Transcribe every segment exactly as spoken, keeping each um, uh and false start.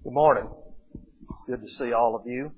Good morning. It's good to see all of you.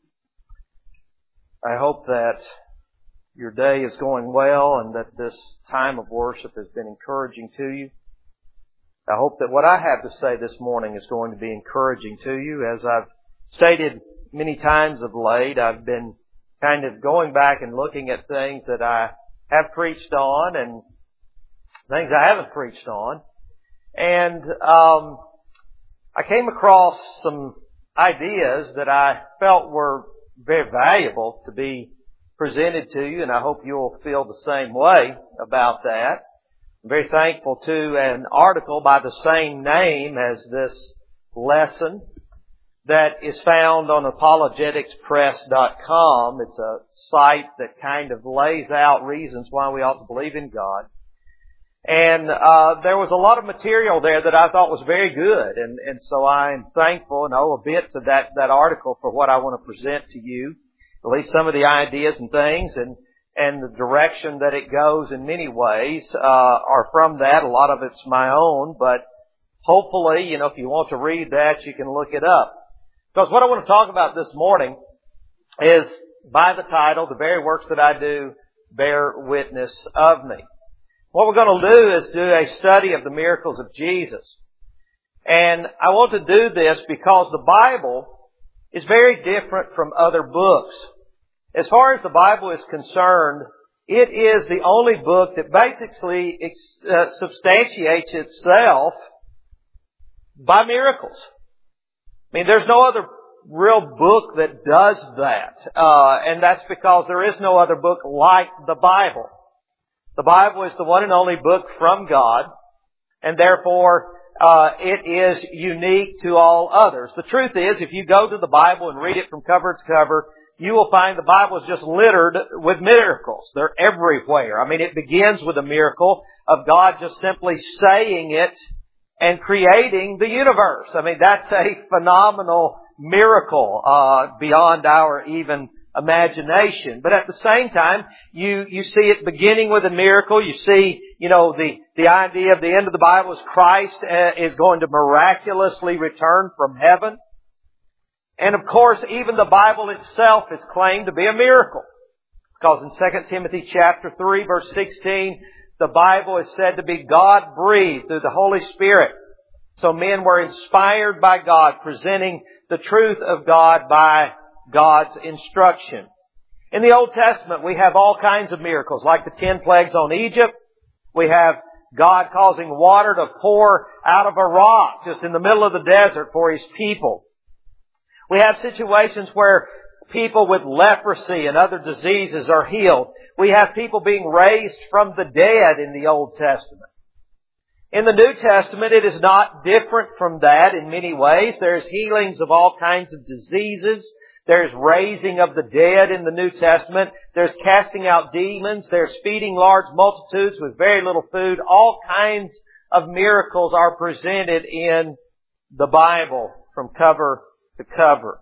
I hope that your day is going well and that this time of worship has been encouraging to you. I hope that what I have to say this morning is going to be encouraging to you. As I've stated many times of late, I've been kind of going back and looking at things that I have preached on and things I haven't preached on. And um I came across some ideas that I felt were very valuable to be presented to you, and I hope you'll feel the same way about that. I'm very thankful to an article by the same name as this lesson that is found on apologetics press dot com. It's a site that kind of lays out reasons why we ought to believe in God. And uh there was a lot of material there that I thought was very good, and and so I'm thankful and owe a bit to that that article for what I want to present to you. At least some of the ideas and things, and and the direction that it goes in many ways uh are from that. A lot of it's my own, but hopefully, you know, if you want to read that, you can look it up. Because what I want to talk about this morning is, by the title, "The Very Works That I Do Bear Witness of Me." What we're going to do is do a study of the miracles of Jesus. And I want to do this because the Bible is very different from other books. As far as the Bible is concerned, it is the only book that basically uh, substantiates itself by miracles. I mean, there's no other real book that does that. Uh, and that's because there is no other book like the Bible. The Bible is the one and only book from God, and therefore uh, it is unique to all others. The truth is, if you go to the Bible and read it from cover to cover, you will find the Bible is just littered with miracles. They're everywhere. I mean, it begins with a miracle of God just simply saying it and creating the universe. I mean, that's a phenomenal miracle uh, beyond our even imagination. But at the same time, you, you see it beginning with a miracle. You see, you know, the, the idea of the end of the Bible is Christ uh, is going to miraculously return from heaven. And of course, even the Bible itself is claimed to be a miracle. Because in Second Timothy chapter three, verse sixteen, the Bible is said to be God-breathed through the Holy Spirit. So men were inspired by God, presenting the truth of God by God's instruction. In the Old Testament, we have all kinds of miracles, like the ten plagues on Egypt. We have God causing water to pour out of a rock just in the middle of the desert for His people. We have situations where people with leprosy and other diseases are healed. We have people being raised from the dead in the Old Testament. In the New Testament, it is not different from that in many ways. There's healings of all kinds of diseases. There's raising of the dead in the New Testament. There's casting out demons. There's feeding large multitudes with very little food. All kinds of miracles are presented in the Bible from cover to cover.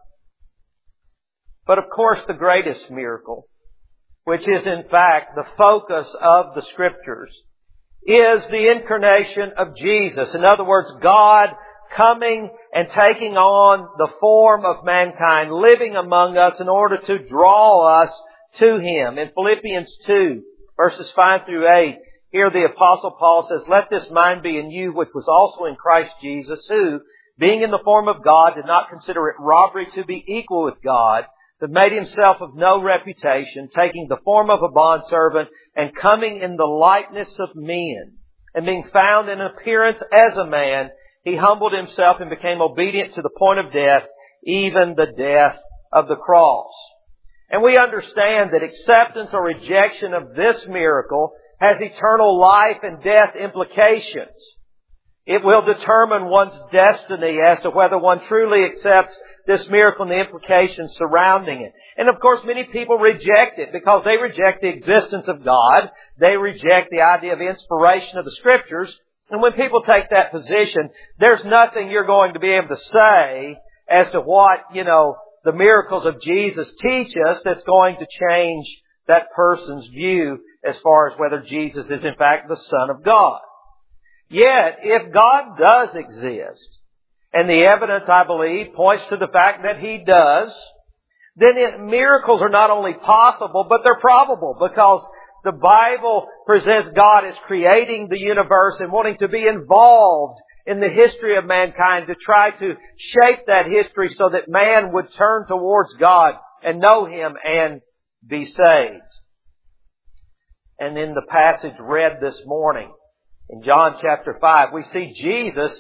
But of course, the greatest miracle, which is in fact the focus of the Scriptures, is the incarnation of Jesus. In other words, God coming and taking on the form of mankind, living among us in order to draw us to Him. In Philippians two, verses five through eight, here the Apostle Paul says, "Let this mind be in you, which was also in Christ Jesus, who, being in the form of God, did not consider it robbery to be equal with God, but made Himself of no reputation, taking the form of a bondservant, and coming in the likeness of men, and being found in appearance as a man, He humbled Himself and became obedient to the point of death, even the death of the cross." And we understand that acceptance or rejection of this miracle has eternal life and death implications. It will determine one's destiny as to whether one truly accepts this miracle and the implications surrounding it. And of course, many people reject it because they reject the existence of God. They reject the idea of inspiration of the Scriptures. And when people take that position, there's nothing you're going to be able to say as to what, you know, the miracles of Jesus teach us that's going to change that person's view as far as whether Jesus is in fact the Son of God. Yet, if God does exist, and the evidence, I believe, points to the fact that He does, then it, miracles are not only possible, but they're probable, because the Bible presents God as creating the universe and wanting to be involved in the history of mankind to try to shape that history so that man would turn towards God and know Him and be saved. And in the passage read this morning, in John chapter five, we see Jesus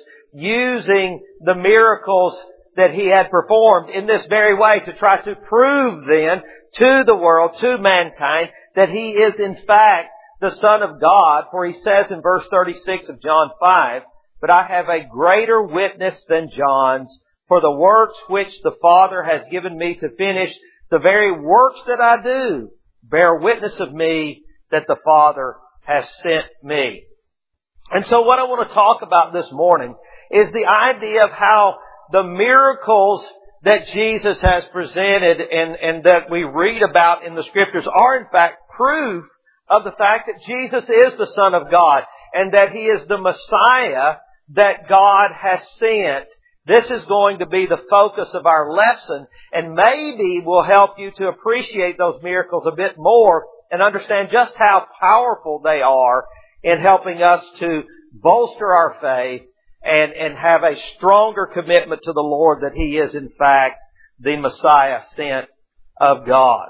using the miracles that He had performed in this very way to try to prove then to the world, to mankind, that He is in fact the Son of God. For He says in verse thirty-six of John five, "But I have a greater witness than John's, for the works which the Father has given me to finish, the very works that I do, bear witness of me that the Father has sent me." And so what I want to talk about this morning is the idea of how the miracles that Jesus has presented and, and that we read about in the Scriptures are in fact proof of the fact that Jesus is the Son of God and that He is the Messiah that God has sent. This is going to be the focus of our lesson, and maybe will help you to appreciate those miracles a bit more and understand just how powerful they are in helping us to bolster our faith and, and have a stronger commitment to the Lord that He is in fact the Messiah sent of God.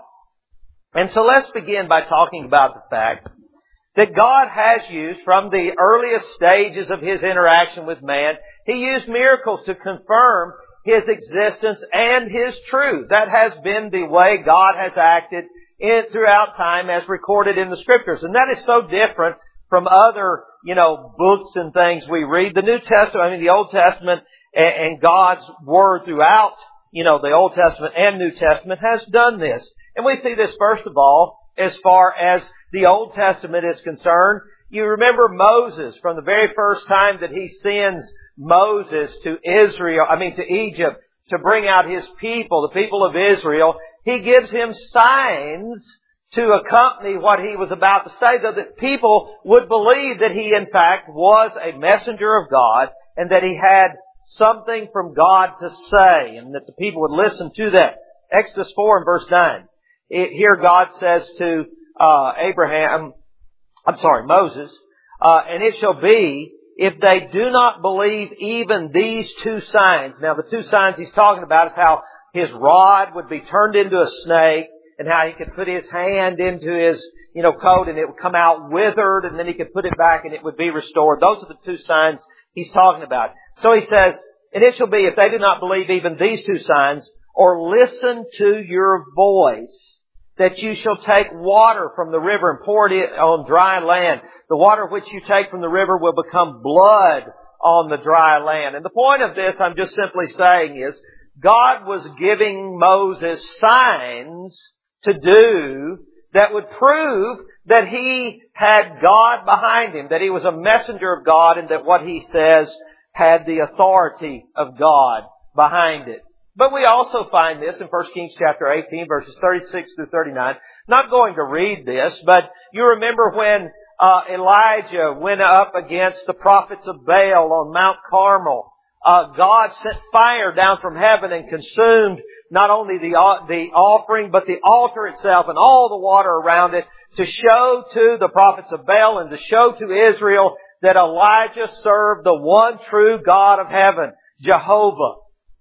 And so let's begin by talking about the fact that God has used, from the earliest stages of His interaction with man, He used miracles to confirm His existence and His truth. That has been the way God has acted in, throughout time as recorded in the Scriptures. And that is so different from other, you know, books and things we read. The New Testament, I mean the Old Testament and, and God's Word throughout, you know, the Old Testament and New Testament has done this. And we see this first of all as far as the Old Testament is concerned. You remember Moses, from the very first time that He sends Moses to Israel, I mean to Egypt, to bring out His people, the people of Israel, He gives him signs to accompany what he was about to say, so that people would believe that he in fact was a messenger of God and that he had something from God to say, and that the people would listen to that. Exodus four and verse nine. It, here God says to uh, Abraham, I'm sorry, Moses, uh, "And it shall be, if they do not believe even these two signs." Now the two signs He's talking about is how His rod would be turned into a snake, and how He could put His hand into His, you know, coat and it would come out withered, and then He could put it back and it would be restored. Those are the two signs He's talking about. So He says, "And it shall be, if they do not believe even these two signs, or listen to your voice, that you shall take water from the river and pour it on dry land. The water which you take from the river will become blood on the dry land." And the point of this, I'm just simply saying, is God was giving Moses signs to do that would prove that he had God behind him, that he was a messenger of God, and that what he says had the authority of God behind it. But we also find this in First Kings chapter eighteen, verses thirty-six through thirty-nine. Not going to read this, but you remember when uh, Elijah went up against the prophets of Baal on Mount Carmel. Uh, God sent fire down from heaven and consumed not only the uh, the offering, but the altar itself and all the water around it, to show to the prophets of Baal and to show to Israel that Elijah served the one true God of heaven, Jehovah.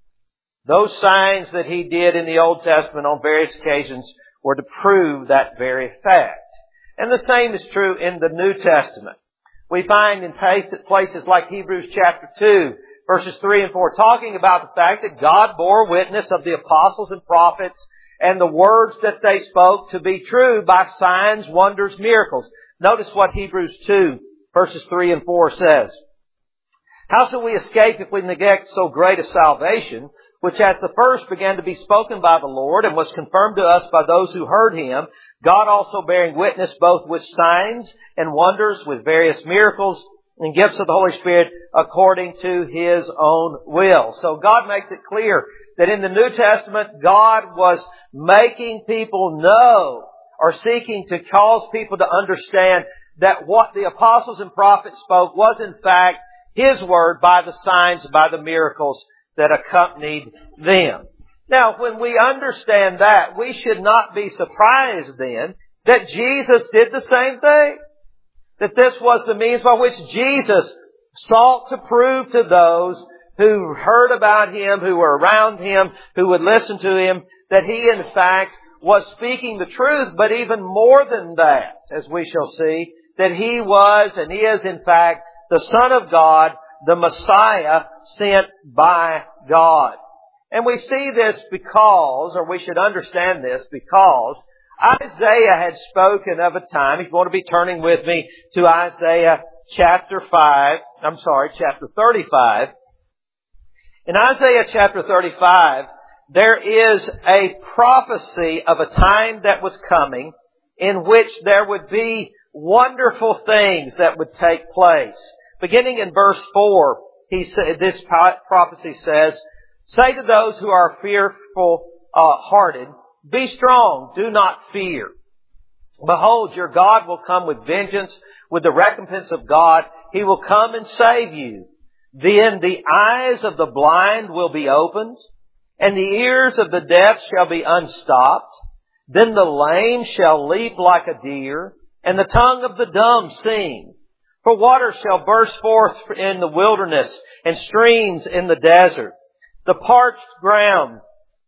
Those signs that he did in the Old Testament on various occasions were to prove that very fact. And the same is true in the New Testament. We find in places like Hebrews chapter two, verses three and four, talking about the fact that God bore witness of the apostles and prophets and the words that they spoke to be true by signs, wonders, miracles. Notice what Hebrews two, verses three and four says. "How shall we escape if we neglect so great a salvation, which at the first began to be spoken by the Lord and was confirmed to us by those who heard Him, God also bearing witness both with signs and wonders, with various miracles and gifts of the Holy Spirit according to His own will." So God makes it clear that in the New Testament, God was making people know, or seeking to cause people to understand, that what the apostles and prophets spoke was in fact His Word by the signs, by the miracles that accompanied them. Now, when we understand that, we should not be surprised then that Jesus did the same thing. That this was the means by which Jesus sought to prove to those who heard about Him, who were around Him, who would listen to Him, that He in fact was speaking the truth, but even more than that, as we shall see, that He was and is in fact the Son of God, the Messiah sent by God. And we see this because, or we should understand this because, Isaiah had spoken of a time. If you want to be turning with me to Isaiah chapter five, I'm sorry, chapter thirty-five. In Isaiah chapter thirty-five, there is a prophecy of a time that was coming in which there would be wonderful things that would take place. Beginning in verse four, he said, this prophecy says, "Say to those who are fearful uh, hearted, be strong, do not fear. Behold, your God will come with vengeance, with the recompense of God. He will come and save you. Then the eyes of the blind will be opened, and the ears of the deaf shall be unstopped. Then the lame shall leap like a deer, and the tongue of the dumb sing. For waters shall burst forth in the wilderness, and streams in the desert. The parched ground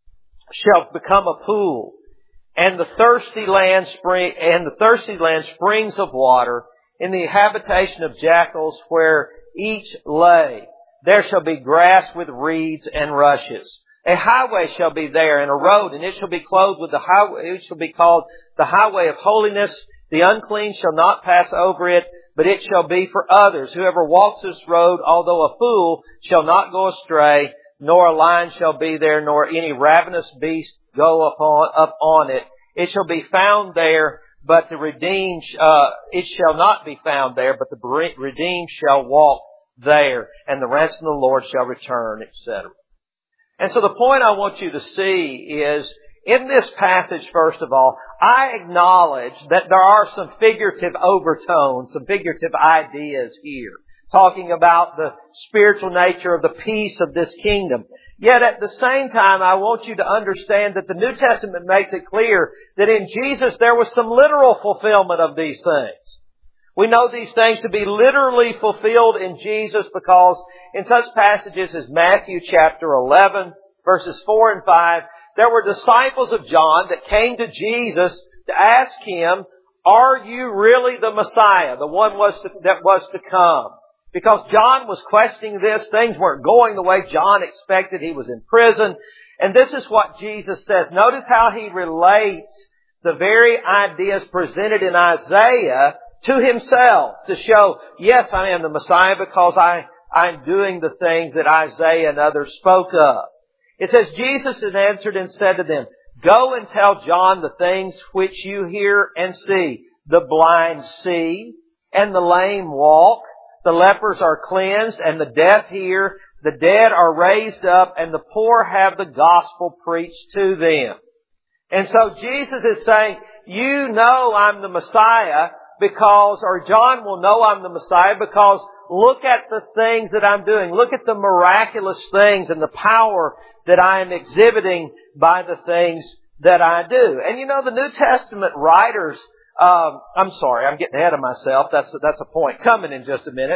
shall become a pool, and the thirsty land spring and the thirsty land springs of water. In the habitation of jackals, where each lay, there shall be grass with reeds and rushes. A highway shall be there, and a road, and it shall be clothed with the highway. It shall be called the highway of holiness. The unclean shall not pass over it, but it shall be for others. Whoever walks this road, although a fool, shall not go astray, nor a lion shall be there, nor any ravenous beast go upon up on it. It shall be found there, but the redeemed, uh, it shall not be found there, but the redeemed shall walk there, and the ransom of the Lord shall return," et cetera. And so the point I want you to see is, in this passage, first of all, I acknowledge that there are some figurative overtones, some figurative ideas here, talking about the spiritual nature of the peace of this kingdom. Yet at the same time, I want you to understand that the New Testament makes it clear that in Jesus there was some literal fulfillment of these things. We know these things to be literally fulfilled in Jesus because in such passages as Matthew chapter eleven, verses four and five, there were disciples of John that came to Jesus to ask Him, "Are you really the Messiah, the one was to, that was to come?" Because John was questioning this. Things weren't going the way John expected. He was in prison. And this is what Jesus says. Notice how He relates the very ideas presented in Isaiah to Himself to show, yes, I am the Messiah because I, I'm doing the things that Isaiah and others spoke of. It says, Jesus had answered and said to them, "Go and tell John the things which you hear and see. The blind see, and the lame walk. The lepers are cleansed, and the deaf hear. The dead are raised up, and the poor have the gospel preached to them." And so Jesus is saying, you know I'm the Messiah because, or John will know I'm the Messiah because look at the things that I'm doing. Look at the miraculous things and the power that I am exhibiting by the things that I do. And you know, the New Testament writers, um, I'm sorry, I'm getting ahead of myself. That's, that's a point coming in just a minute.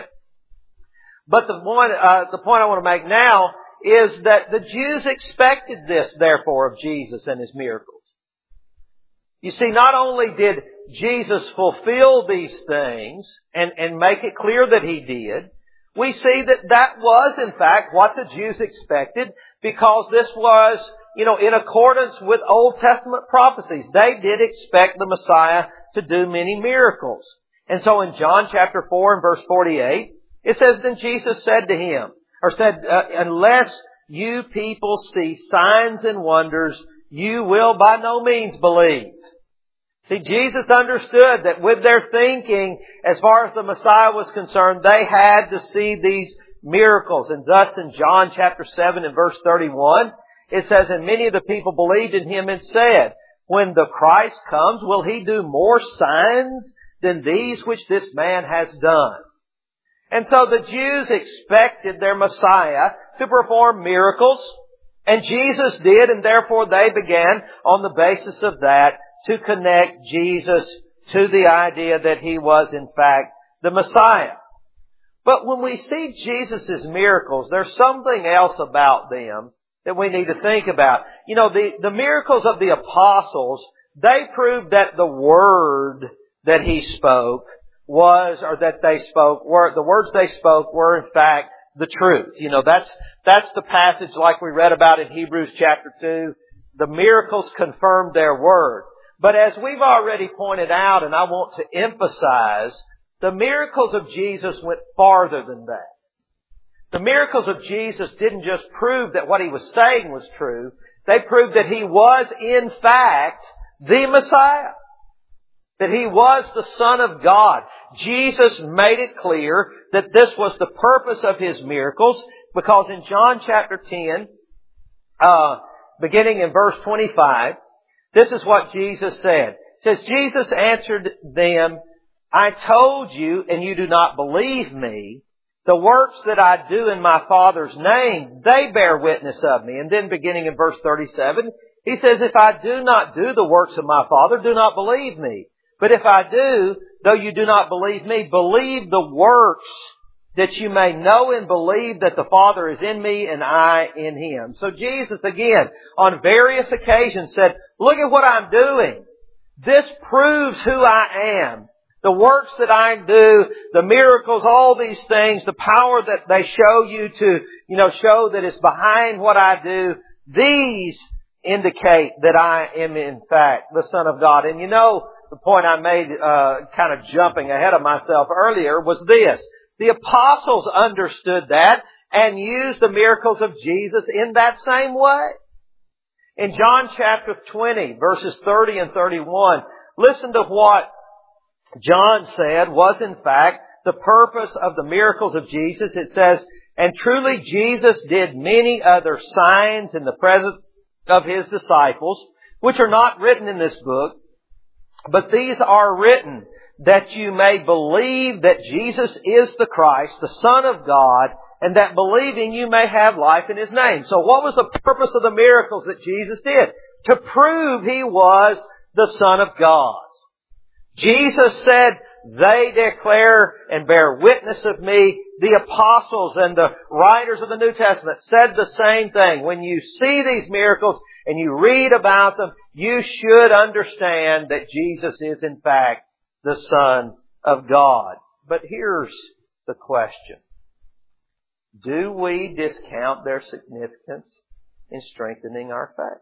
But the one, uh, the point I want to make now is that the Jews expected this, therefore, of Jesus and His miracles. You see, not only did Jesus fulfill these things and, and make it clear that He did, we see that that was, in fact, what the Jews expected because this was, you know, in accordance with Old Testament prophecies. They did expect the Messiah to do many miracles. And so in John chapter four and verse forty-eight, it says, "Then Jesus said to him," or said, uh, "Unless you people see signs and wonders, you will by no means believe." See, Jesus understood that with their thinking, as far as the Messiah was concerned, they had to see these miracles. And thus in John chapter seven and verse thirty-one, it says, "And many of the people believed in Him and said, when the Christ comes, will He do more signs than these which this man has done?" And so the Jews expected their Messiah to perform miracles, and Jesus did, and therefore they began on the basis of that to connect Jesus to the idea that He was in fact the Messiah. But when we see Jesus' miracles, there's something else about them that we need to think about. You know, the, the miracles of the apostles, they proved that the Word that He spoke was, or that they spoke, were, the words they spoke were in fact the truth. You know, that's, that's the passage like we read about in Hebrews chapter two. The miracles confirmed their word. But as we've already pointed out, and I want to emphasize, the miracles of Jesus went farther than that. The miracles of Jesus didn't just prove that what He was saying was true. They proved that He was in fact the Messiah. That He was the Son of God. Jesus made it clear that this was the purpose of His miracles, because in John chapter ten, uh, beginning in verse twenty-five, this is what Jesus said. It says, Jesus answered them, I told you, and you do not believe me. The works that I do in my Father's name, they bear witness of me. And then beginning in verse thirty-seven, He says, if I do not do the works of my Father, do not believe me. But if I do, though you do not believe me, believe the works, that you may know and believe that the Father is in me and I in Him. So Jesus, again, on various occasions said, look at what I'm doing. This proves who I am. The works that I do, the miracles, all these things, the power that they show you to, you know, show that is behind what I do, these indicate that I am in fact the Son of God. And you know, the point I made, uh, kind of jumping ahead of myself earlier, was this. The apostles understood that and used the miracles of Jesus in that same way. In John chapter twenty, verses thirty and thirty-one, listen to what John said was in fact the purpose of the miracles of Jesus. It says, and truly Jesus did many other signs in the presence of His disciples, which are not written in this book, but these are written that you may believe that Jesus is the Christ, the Son of God, and that believing you may have life in His name. So what was the purpose of the miracles that Jesus did? To prove He was the Son of God. Jesus said, they declare and bear witness of me. The apostles and the writers of the New Testament said the same thing. When you see these miracles and you read about them, you should understand that Jesus is in fact the Son of God. But here's the question. Do we discount their significance in strengthening our faith?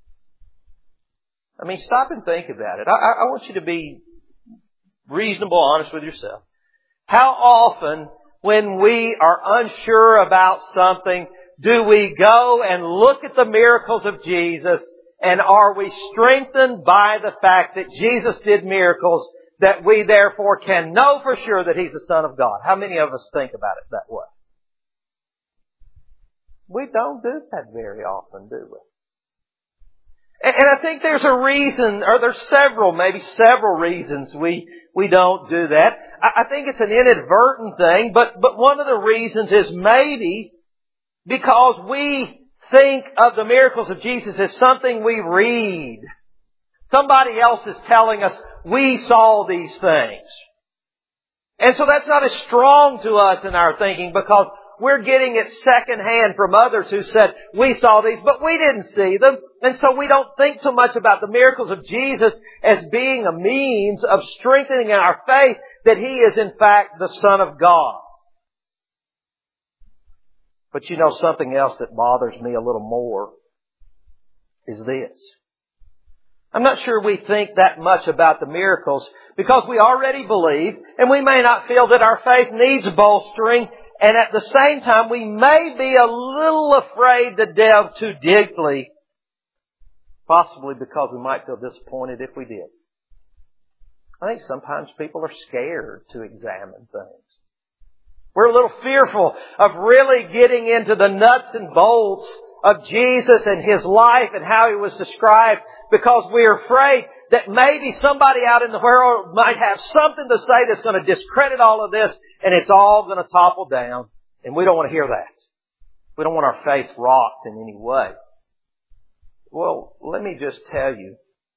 I mean, stop and think about it. I, I want you to be reasonable, honest with yourself. How often, when we are unsure about something, do we go and look at the miracles of Jesus, and are we strengthened by the fact that Jesus did miracles, that we therefore can know for sure that He's the Son of God? How many of us think about it that way? We don't do that very often, do we? And I think there's a reason, or there's several, maybe several reasons we, we don't do that. I think it's an inadvertent thing, but, but one of the reasons is maybe because we think of the miracles of Jesus as something we read. Somebody else is telling us we saw these things. And so that's not as strong to us in our thinking, because we're getting it secondhand from others who said, we saw these, but we didn't see them. And so we don't think so much about the miracles of Jesus as being a means of strengthening our faith that He is in fact the Son of God. But you know, something else that bothers me a little more is this. I'm not sure we think that much about the miracles because we already believe, and we may not feel that our faith needs bolstering. And at the same time, we may be a little afraid to delve too deeply, possibly because we might feel disappointed if we did. I think sometimes people are scared to examine things. We're a little fearful of really getting into the nuts and bolts of Jesus and His life and how He was described, because we're afraid that maybe somebody out in the world might have something to say that's going to discredit all of this, and it's all going to topple down. And we don't want to hear that. We don't want our faith rocked in any way. Well, let me just tell you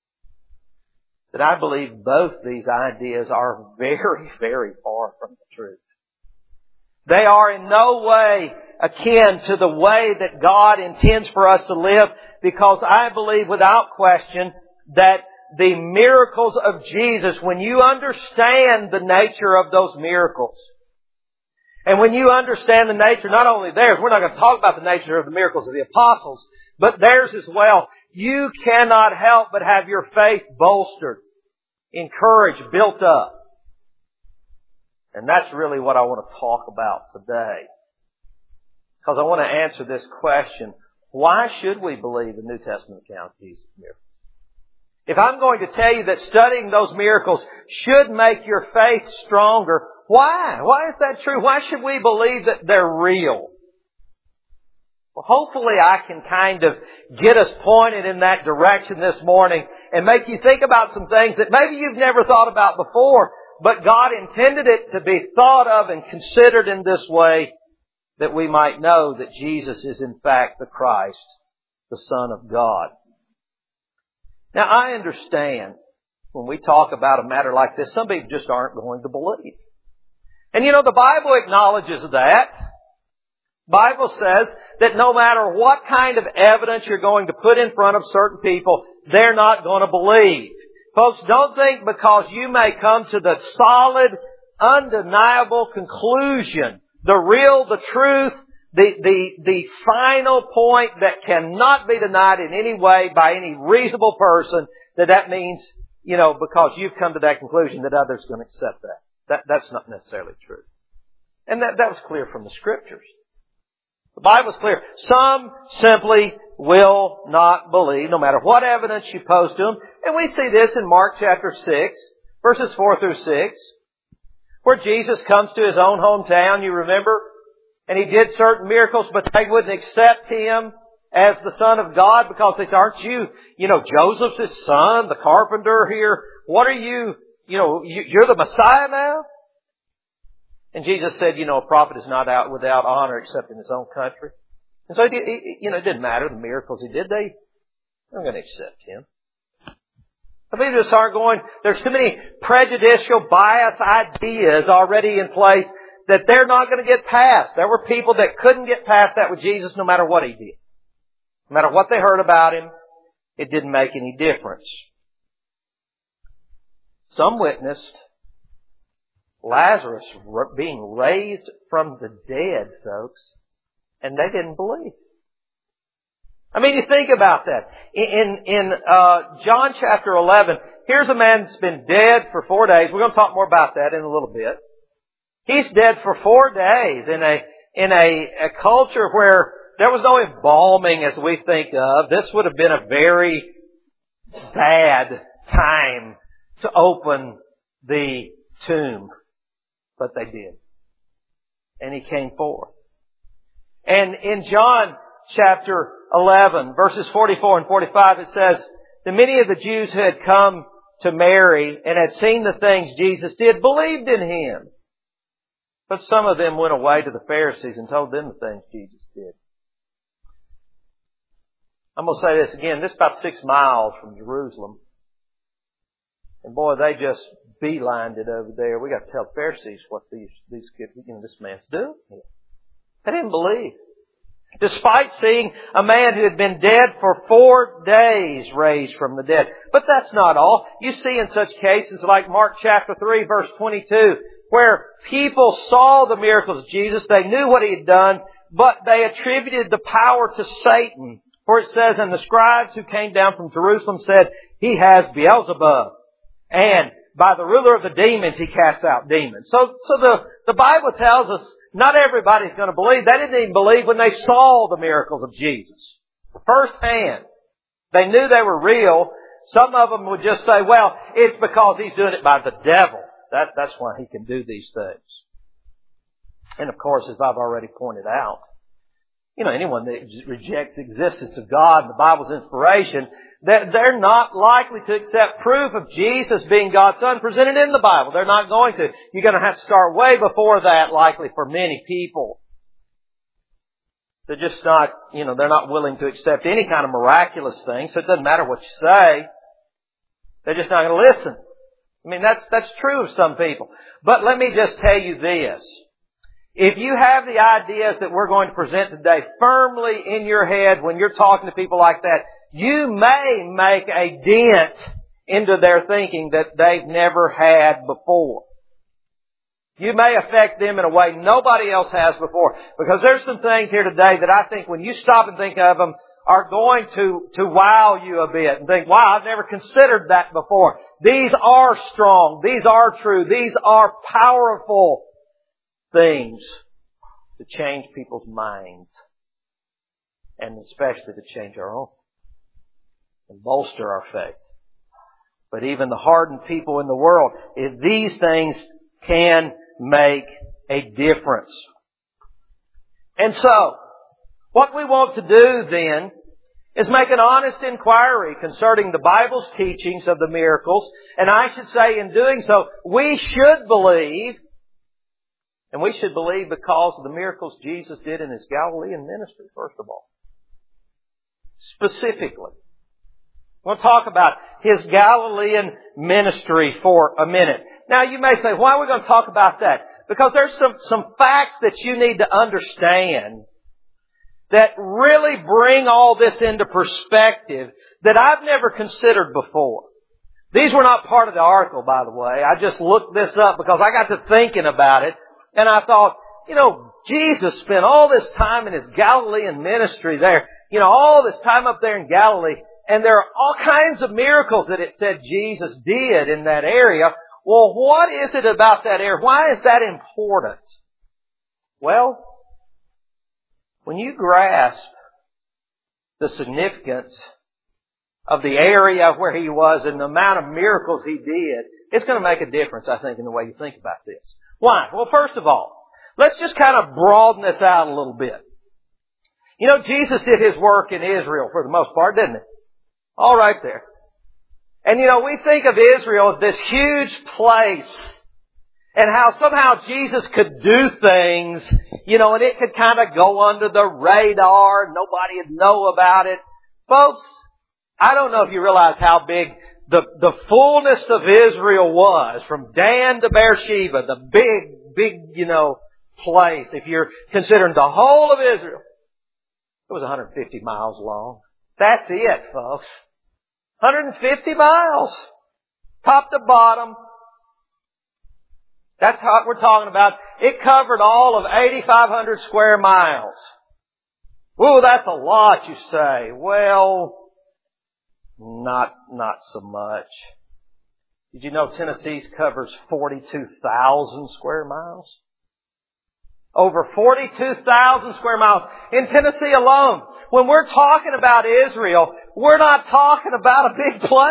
that I believe both these ideas are very, very far from the truth. They are in no way akin to the way that God intends for us to live, because I believe without question that the miracles of Jesus, when you understand the nature of those miracles, and when you understand the nature, not only theirs, we're not going to talk about the nature of the miracles of the apostles, but theirs as well, you cannot help but have your faith bolstered, encouraged, built up. And that's really what I want to talk about today. Because I want to answer this question, why should we believe the New Testament account of Jesus' miracles? If I'm going to tell you that studying those miracles should make your faith stronger, why? Why is that true? Why should we believe that they're real? Well, hopefully I can kind of get us pointed in that direction this morning and make you think about some things that maybe you've never thought about before, but God intended it to be thought of and considered in this way, that we might know that Jesus is in fact the Christ, the Son of God. Now, I understand when we talk about a matter like this, some people just aren't going to believe. And you know, the Bible acknowledges that. The Bible says that no matter what kind of evidence you're going to put in front of certain people, they're not going to believe. Folks, don't think because you may come to the solid, undeniable conclusion, the real, the truth, the, the, the final point that cannot be denied in any way by any reasonable person, that that means, you know, because you've come to that conclusion that others are going to accept that. That, that's not necessarily true. And that, that was clear from the Scriptures. The Bible's clear. Some simply will not believe, no matter what evidence you pose to them. And we see this in Mark chapter six, verses four through six, where Jesus comes to His own hometown, you remember? And He did certain miracles, but they wouldn't accept Him as the Son of God because they said, aren't you, you know, Joseph's son, the carpenter here? What are you, you know, you're the Messiah now? And Jesus said, you know, a prophet is not out without honor except in his own country. And so, you know, it didn't matter the miracles He did. They weren't going to accept Him. I mean, just aren't going, there's too many prejudicial, biased ideas already in place that they're not going to get past. There were people that couldn't get past that with Jesus no matter what He did. No matter what they heard about Him, it didn't make any difference. Some witnessed Lazarus being raised from the dead, folks, and they didn't believe. I mean, you think about that. In, in, uh, John chapter eleven, here's a man that's been dead for four days. We're going to talk more about that in a little bit. He's dead for four days in a, in a, a culture where there was no embalming as we think of. This would have been a very bad time to open the tomb. But they did. And He came forth. And in John chapter eleven, verses forty-four and forty-five, it says, that many of the Jews who had come to Mary and had seen the things Jesus did believed in Him. But some of them went away to the Pharisees and told them the things Jesus did. I'm going to say this again. This is about six miles from Jerusalem. And boy, they just beelined it over there. We got to tell the Pharisees what these, these kids, you know, this man's doing. They didn't believe. Despite seeing a man who had been dead for four days raised from the dead. But that's not all. You see in such cases like Mark chapter three, verse twenty-two, where people saw the miracles of Jesus. They knew what He had done, but they attributed the power to Satan. For it says, and the scribes who came down from Jerusalem said, He has Beelzebub. And by the ruler of the demons, He casts out demons. So, so the, the Bible tells us not everybody's going to believe. They didn't even believe when they saw the miracles of Jesus firsthand. They knew they were real. Some of them would just say, well, it's because He's doing it by the devil. That, that's why He can do these things. And of course, as I've already pointed out, you know, anyone that rejects the existence of God and the Bible's inspiration, That they're not likely to accept proof of Jesus being God's Son presented in the Bible. They're not going to. You're going to have to start way before that, likely, for many people. They're just not, you know, they're not willing to accept any kind of miraculous thing, so it doesn't matter what you say. They're just not going to listen. I mean, that's, that's true of some people. But let me just tell you this. If you have the ideas that we're going to present today firmly in your head when you're talking to people like that, you may make a dent into their thinking that they've never had before. You may affect them in a way nobody else has before. Because there's some things here today that I think when you stop and think of them are going to, to wow you a bit and think, wow, I've never considered that before. These are strong. These are true. These are powerful things to change people's minds. And especially to change our own. And bolster our faith. But even the hardened people in the world, if these things can make a difference. And so, what we want to do then is make an honest inquiry concerning the Bible's teachings of the miracles. And I should say in doing so, we should believe, and we should believe because of the miracles Jesus did in His Galilean ministry, first of all. Specifically. We'll talk about His Galilean ministry for a minute. Now you may say, why are we going to talk about that? Because there's some, some facts that you need to understand that really bring all this into perspective that I've never considered before. These were not part of the article, by the way. I just looked this up because I got to thinking about it and I thought, you know, Jesus spent all this time in His Galilean ministry there. You know, all this time up there in Galilee. And there are all kinds of miracles that it said Jesus did in that area. Well, what is it about that area? Why is that important? Well, when you grasp the significance of the area where He was and the amount of miracles He did, it's going to make a difference, I think, in the way you think about this. Why? Well, first of all, let's just kind of broaden this out a little bit. You know, Jesus did His work in Israel for the most part, didn't He? All right there. And you know, we think of Israel as this huge place and how somehow Jesus could do things, you know, and it could kind of go under the radar and nobody would know about it. Folks, I don't know if you realize how big the, the fullness of Israel was from Dan to Beersheba, the big, big, you know, place. If you're considering the whole of Israel, it was one hundred fifty miles long. That's it, folks. one hundred fifty miles. Top to bottom. That's what we're talking about. It covered all of eighty-five hundred square miles. Ooh, that's a lot, you say. Well, not, not so much. Did you know Tennessee covers forty-two thousand square miles? Over forty-two thousand square miles in Tennessee alone. When we're talking about Israel, we're not talking about a big place.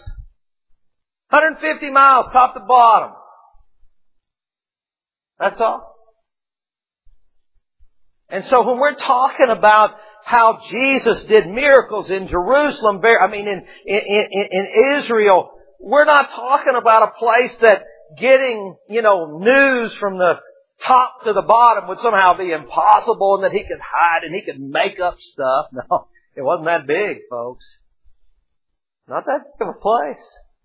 one hundred fifty miles top to bottom. That's all. And so when we're talking about how Jesus did miracles in Jerusalem, I mean in, in, in, in Israel, we're not talking about a place that getting, you know, news from the top to the bottom would somehow be impossible and that He could hide and He could make up stuff. No, it wasn't that big, folks. Not that big of a place.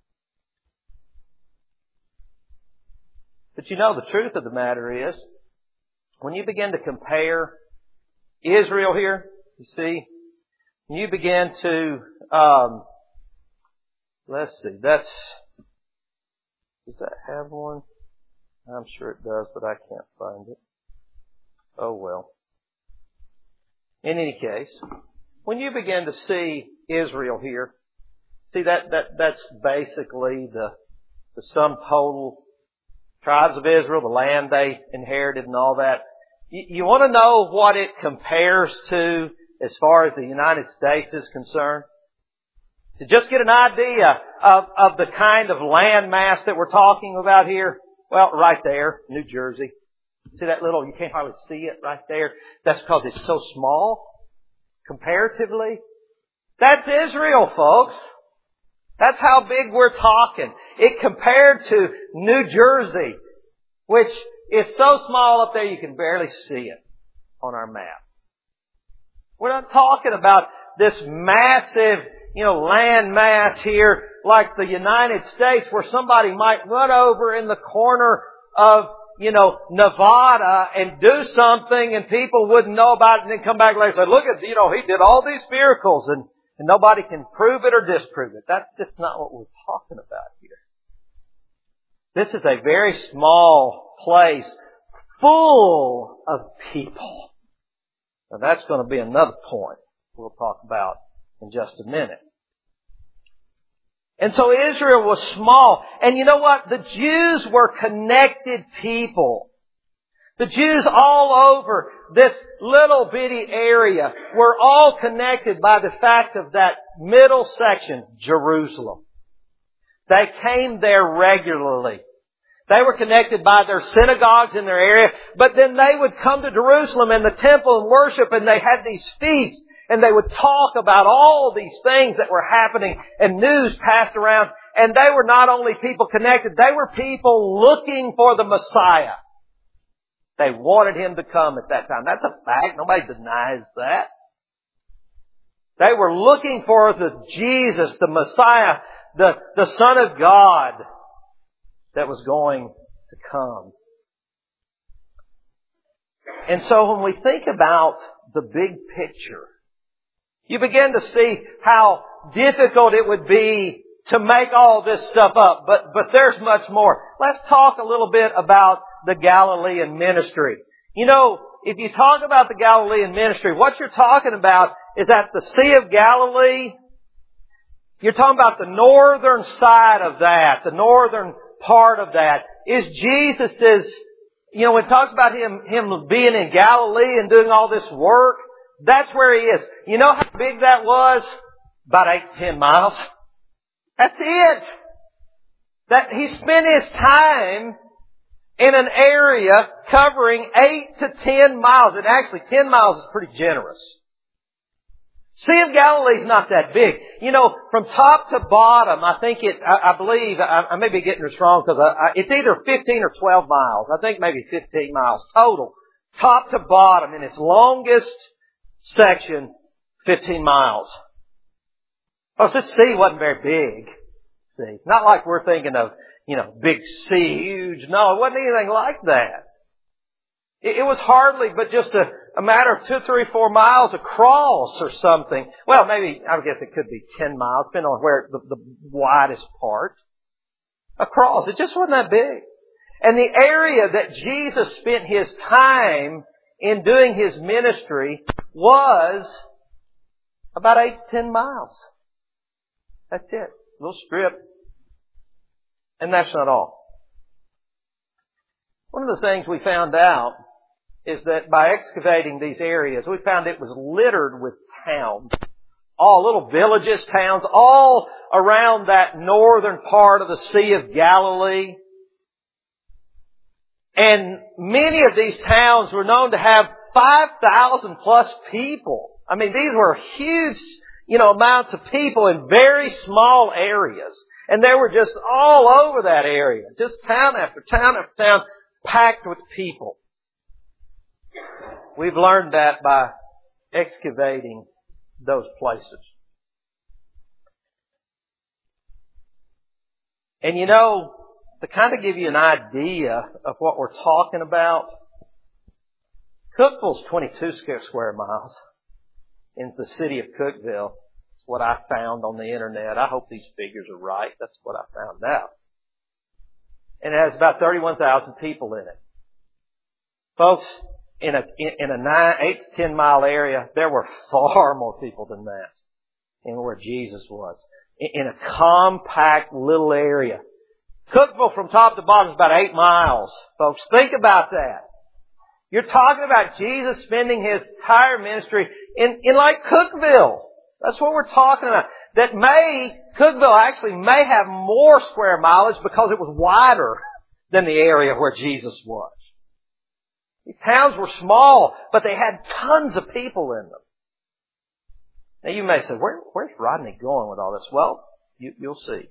But you know, the truth of the matter is, when you begin to compare Israel here, you see, you begin to, um, let's see, that's, does that have one? I'm sure it does, but I can't find it. Oh well. In any case, when you begin to see Israel here, see that, that, that's basically the, the sum total tribes of Israel, the land they inherited and all that. You, you want to know what it compares to as far as the United States is concerned? To just get an idea of, of the kind of land mass that we're talking about here, well, right there, New Jersey. See that little, you can't hardly see it right there. That's because it's so small, comparatively. That's Israel, folks. That's how big we're talking. It compared to New Jersey, which is so small up there you can barely see it on our map. We're not talking about this massive, you know, land mass here like the United States where somebody might run over in the corner of, you know, Nevada and do something and people wouldn't know about it and then come back later and say, look at, you know, he did all these miracles and, and nobody can prove it or disprove it. That's just not what we're talking about here. This is a very small place full of people. Now that's going to be another point we'll talk about in just a minute. And so Israel was small. And you know what? The Jews were connected people. The Jews all over this little bitty area were all connected by the fact of that middle section, Jerusalem. They came there regularly. They were connected by their synagogues in their area, but then they would come to Jerusalem and the temple and worship, and they had these feasts, and they would talk about all these things that were happening, and news passed around, and they were not only people connected, they were people looking for the Messiah. They wanted Him to come at that time. That's a fact. Nobody denies that. They were looking for the Jesus, the Messiah, the, the Son of God that was going to come. And so when we think about the big picture, you begin to see how difficult it would be to make all this stuff up. But, but there's much more. Let's talk a little bit about the Galilean ministry. You know, if you talk about the Galilean ministry, what you're talking about is at the Sea of Galilee. You're talking about the northern side of that, the northern part of that is Jesus' you know, when it talks about him, him being in Galilee and doing all this work, that's where He is. You know how big that was? About eight to ten miles. That's it. That He spent His time in an area covering eight to ten miles. And actually, ten miles is pretty generous. Sea of Galilee is not that big. You know, from top to bottom, I think it, I, I believe, I, I may be getting this wrong because I, I, it's either fifteen or twelve miles. I think maybe fifteen miles total. Top to bottom in its longest section, fifteen miles. Oh, so this sea wasn't very big. See, not like we're thinking of, you know, big sea, huge. No, it wasn't anything like that. It, it was hardly but just a, a matter of two, three, four miles across or something. Well, maybe, I guess it could be ten miles, depending on where the, the widest part. Across. It just wasn't that big. And the area that Jesus spent His time in doing His ministry was about eight to ten miles. That's it. A little strip. And that's not all. One of the things we found out is that by excavating these areas, we found it was littered with towns. All little villages, towns, all around that northern part of the Sea of Galilee. And many of these towns were known to have five thousand plus people. I mean, these were huge, you know, amounts of people in very small areas. And they were just all over that area. Just town after town after town, packed with people. We've learned that by excavating those places. And you know, to kind of give you an idea of what we're talking about, Cookeville's twenty-two square miles in the city of Cookeville. That's what I found on the internet. I hope these figures are right. That's what I found out. And it has about thirty-one thousand people in it. Folks, in a, in, in a nine, eight to ten mile area, there were far more people than that in where Jesus was. In, in a compact little area. Cookeville from top to bottom is about eight miles. Folks, think about that. You're talking about Jesus spending His entire ministry in, in like Cookeville. That's what we're talking about. That may, Cookeville actually may have more square mileage because it was wider than the area where Jesus was. These towns were small, but they had tons of people in them. Now you may say, Where, where's Rodney going with all this? Well, you, you'll see.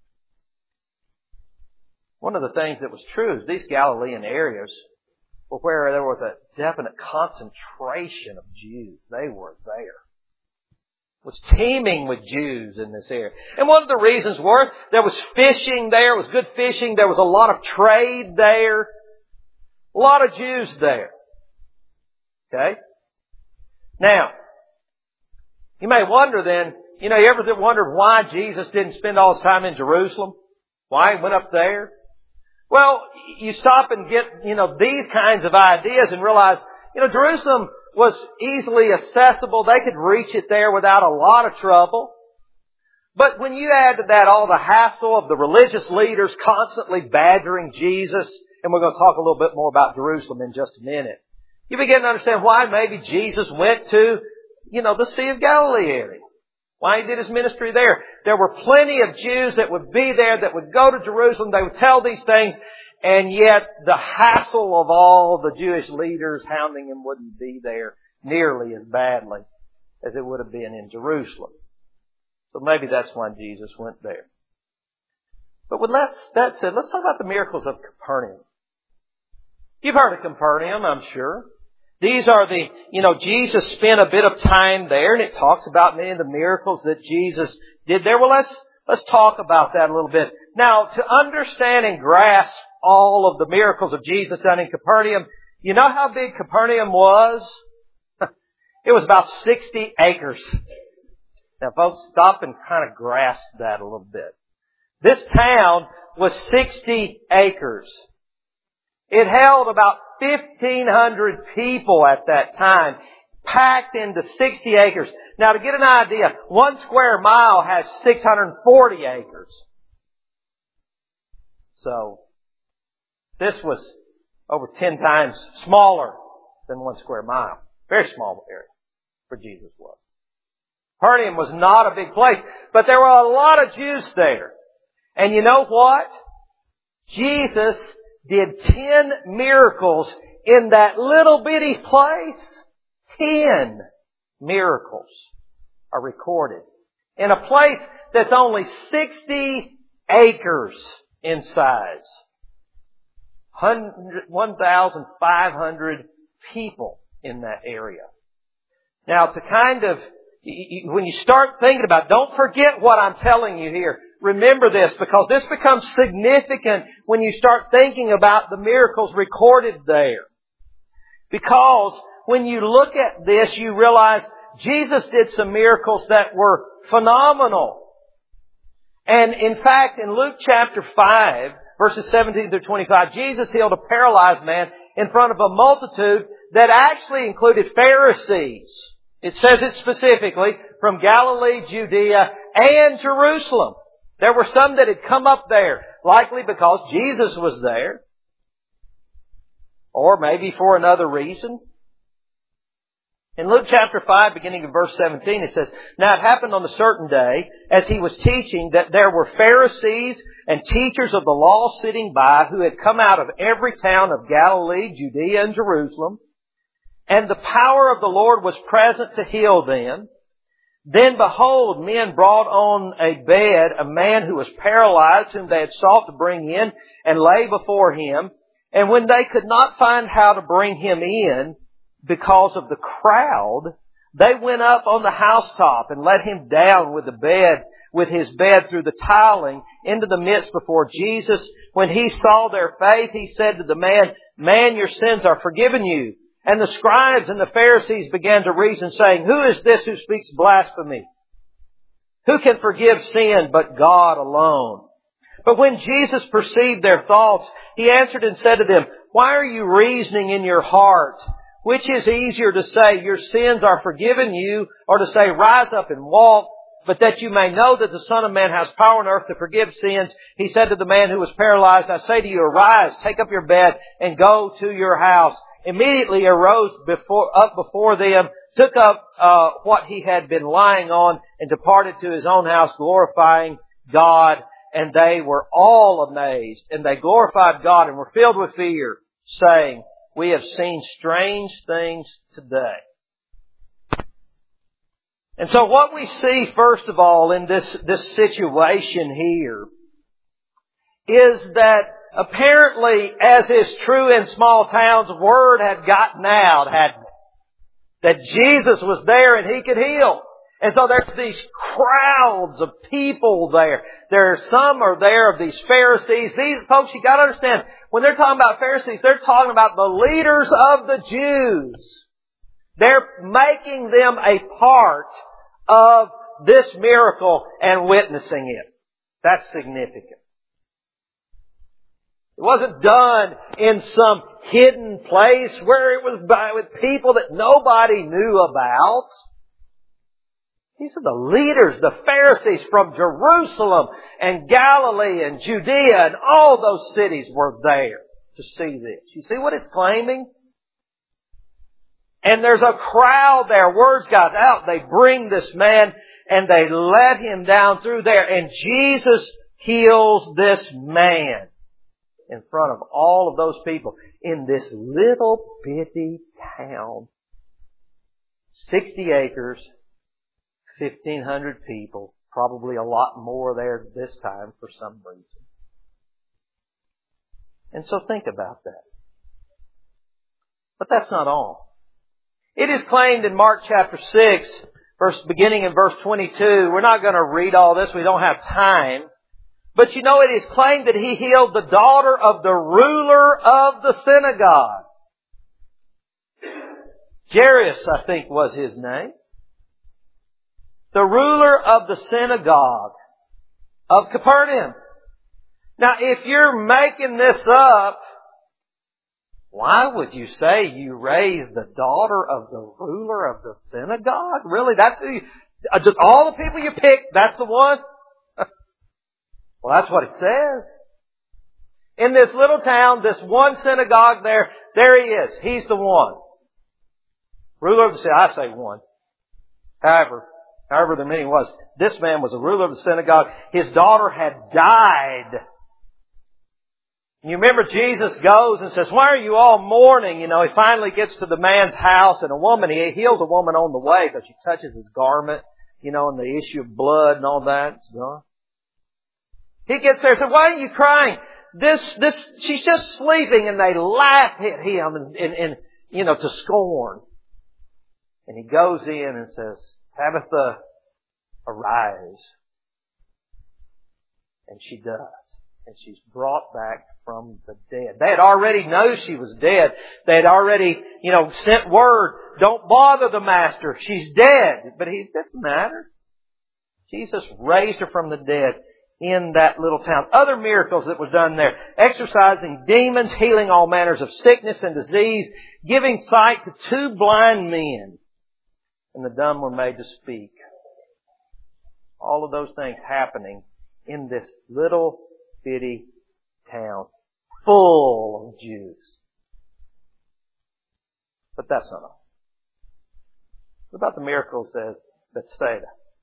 One of the things that was true is these Galilean areas were where there was a definite concentration of Jews. They were there. It was teeming with Jews in this area. And one of the reasons were there was fishing there. It was good fishing. There was a lot of trade there. A lot of Jews there. Okay? Now, you may wonder then, you know, you ever wondered why Jesus didn't spend all his time in Jerusalem? Why he went up there? Well, you stop and get, you know, these kinds of ideas and realize, you know, Jerusalem was easily accessible. They could reach it there without a lot of trouble. But when you add to that all the hassle of the religious leaders constantly badgering Jesus, and we're going to talk a little bit more about Jerusalem in just a minute, you begin to understand why maybe Jesus went to, you know, the Sea of Galilee area. Why he did his ministry there. There were plenty of Jews that would be there, that would go to Jerusalem. They would tell these things. And yet the hassle of all the Jewish leaders hounding him wouldn't be there nearly as badly as it would have been in Jerusalem. So maybe that's why Jesus went there. But with that said, let's talk about the miracles of Capernaum. You've heard of Capernaum, I'm sure. These are the, you know, Jesus spent a bit of time there, and it talks about many of the miracles that Jesus did there. Well, let's, let's talk about that a little bit. Now, to understand and grasp all of the miracles of Jesus done in Capernaum, you know how big Capernaum was? It was about sixty acres. Now, folks, stop and kind of grasp that a little bit. This town was sixty acres. It held about fifteen hundred people at that time, packed into sixty acres. Now, to get an idea, one square mile has six hundred forty acres. So, this was over ten times smaller than one square mile. Very small area where Jesus was. Capernaum was not a big place, but there were a lot of Jews there. And you know what? Jesus did ten miracles in that little bitty place. Ten miracles are recorded in a place that's only sixty acres in size. one thousand five hundred people in that area. Now, to kind of, when you start thinking about it, don't forget what I'm telling you here. Remember this, because this becomes significant when you start thinking about the miracles recorded there. Because when you look at this, you realize Jesus did some miracles that were phenomenal. And in fact, in Luke chapter five, verses seventeen through twenty-five, Jesus healed a paralyzed man in front of a multitude that actually included Pharisees. It says it specifically from Galilee, Judea, and Jerusalem. There were some that had come up there, likely because Jesus was there, or maybe for another reason. In Luke chapter five, beginning in verse seventeen, it says, "Now it happened on a certain day, as he was teaching, that there were Pharisees and teachers of the law sitting by, who had come out of every town of Galilee, Judea, and Jerusalem. And the power of the Lord was present to heal them. Then behold, men brought on a bed a man who was paralyzed, whom they had sought to bring in and lay before him. And when they could not find how to bring him in, because of the crowd, they went up on the housetop and let him down with the bed, with his bed through the tiling into the midst before Jesus. When he saw their faith, he said to the man, 'Man, your sins are forgiven you.' And the scribes and the Pharisees began to reason, saying, 'Who is this who speaks blasphemy? Who can forgive sin but God alone?' But when Jesus perceived their thoughts, He answered and said to them, 'Why are you reasoning in your heart? Which is easier to say, your sins are forgiven you, or to say, rise up and walk? But that you may know that the Son of Man has power on earth to forgive sins,' He said to the man who was paralyzed, 'I say to you, arise, take up your bed, and go to your house.' Immediately arose before, up before them, took up uh, what he had been lying on, and departed to his own house, glorifying God. And they were all amazed, and they glorified God and were filled with fear, saying, 'We have seen strange things today.'" And so what we see, first of all, in this, this situation here is that apparently, as is true in small towns, word had gotten out, hadn't it? That Jesus was there and He could heal. And so there's these crowds of people there. There are some are there of these Pharisees. These folks, you got to understand, when they're talking about Pharisees, they're talking about the leaders of the Jews. They're making them a part of this miracle and witnessing it. That's significant. It wasn't done in some hidden place where it was by, with people that nobody knew about. These are the leaders, the Pharisees from Jerusalem and Galilee and Judea and all those cities were there to see this. You see what it's claiming? And there's a crowd there. Words got out. They bring this man and they let him down through there. And Jesus heals this man in front of all of those people in this little bitty town. sixty acres, fifteen hundred people, probably a lot more there this time for some reason. And so think about that. But that's not all. It is claimed in Mark chapter six, verse beginning in verse twenty-two. We're not going to read all this. We don't have time. But you know, it is claimed that He healed the daughter of the ruler of the synagogue. Jairus, I think, was his name. The ruler of the synagogue of Capernaum. Now, if you're making this up, why would you say you raised the daughter of the ruler of the synagogue? Really? That's who you, just all the people you picked, that's the one? Well, that's what it says. In this little town, this one synagogue there, there he is. He's the one. Ruler of the synagogue. I say one. However, however the meaning was, this man was a ruler of the synagogue. His daughter had died. You remember Jesus goes and says, why are you all mourning? You know, he finally gets to the man's house and a woman, he heals a woman on the way because she touches his garment, you know, and the issue of blood and all that. It's gone. He gets there and says, why are you crying? This, this, she's just sleeping, and they laugh at him and, and, and, you know, to scorn. And he goes in and says, Tabitha, arise. And she does. And she's brought back from the dead. They had already known she was dead. They had already, you know, sent word, don't bother the master. She's dead. But it doesn't matter. Jesus raised her from the dead in that little town. Other miracles that was done there. Exorcising demons, healing all manners of sickness and disease, giving sight to two blind men. And the dumb were made to speak. All of those things happening in this little bitty town full of Jews. But that's not all. What about the miracles at Bethsaida?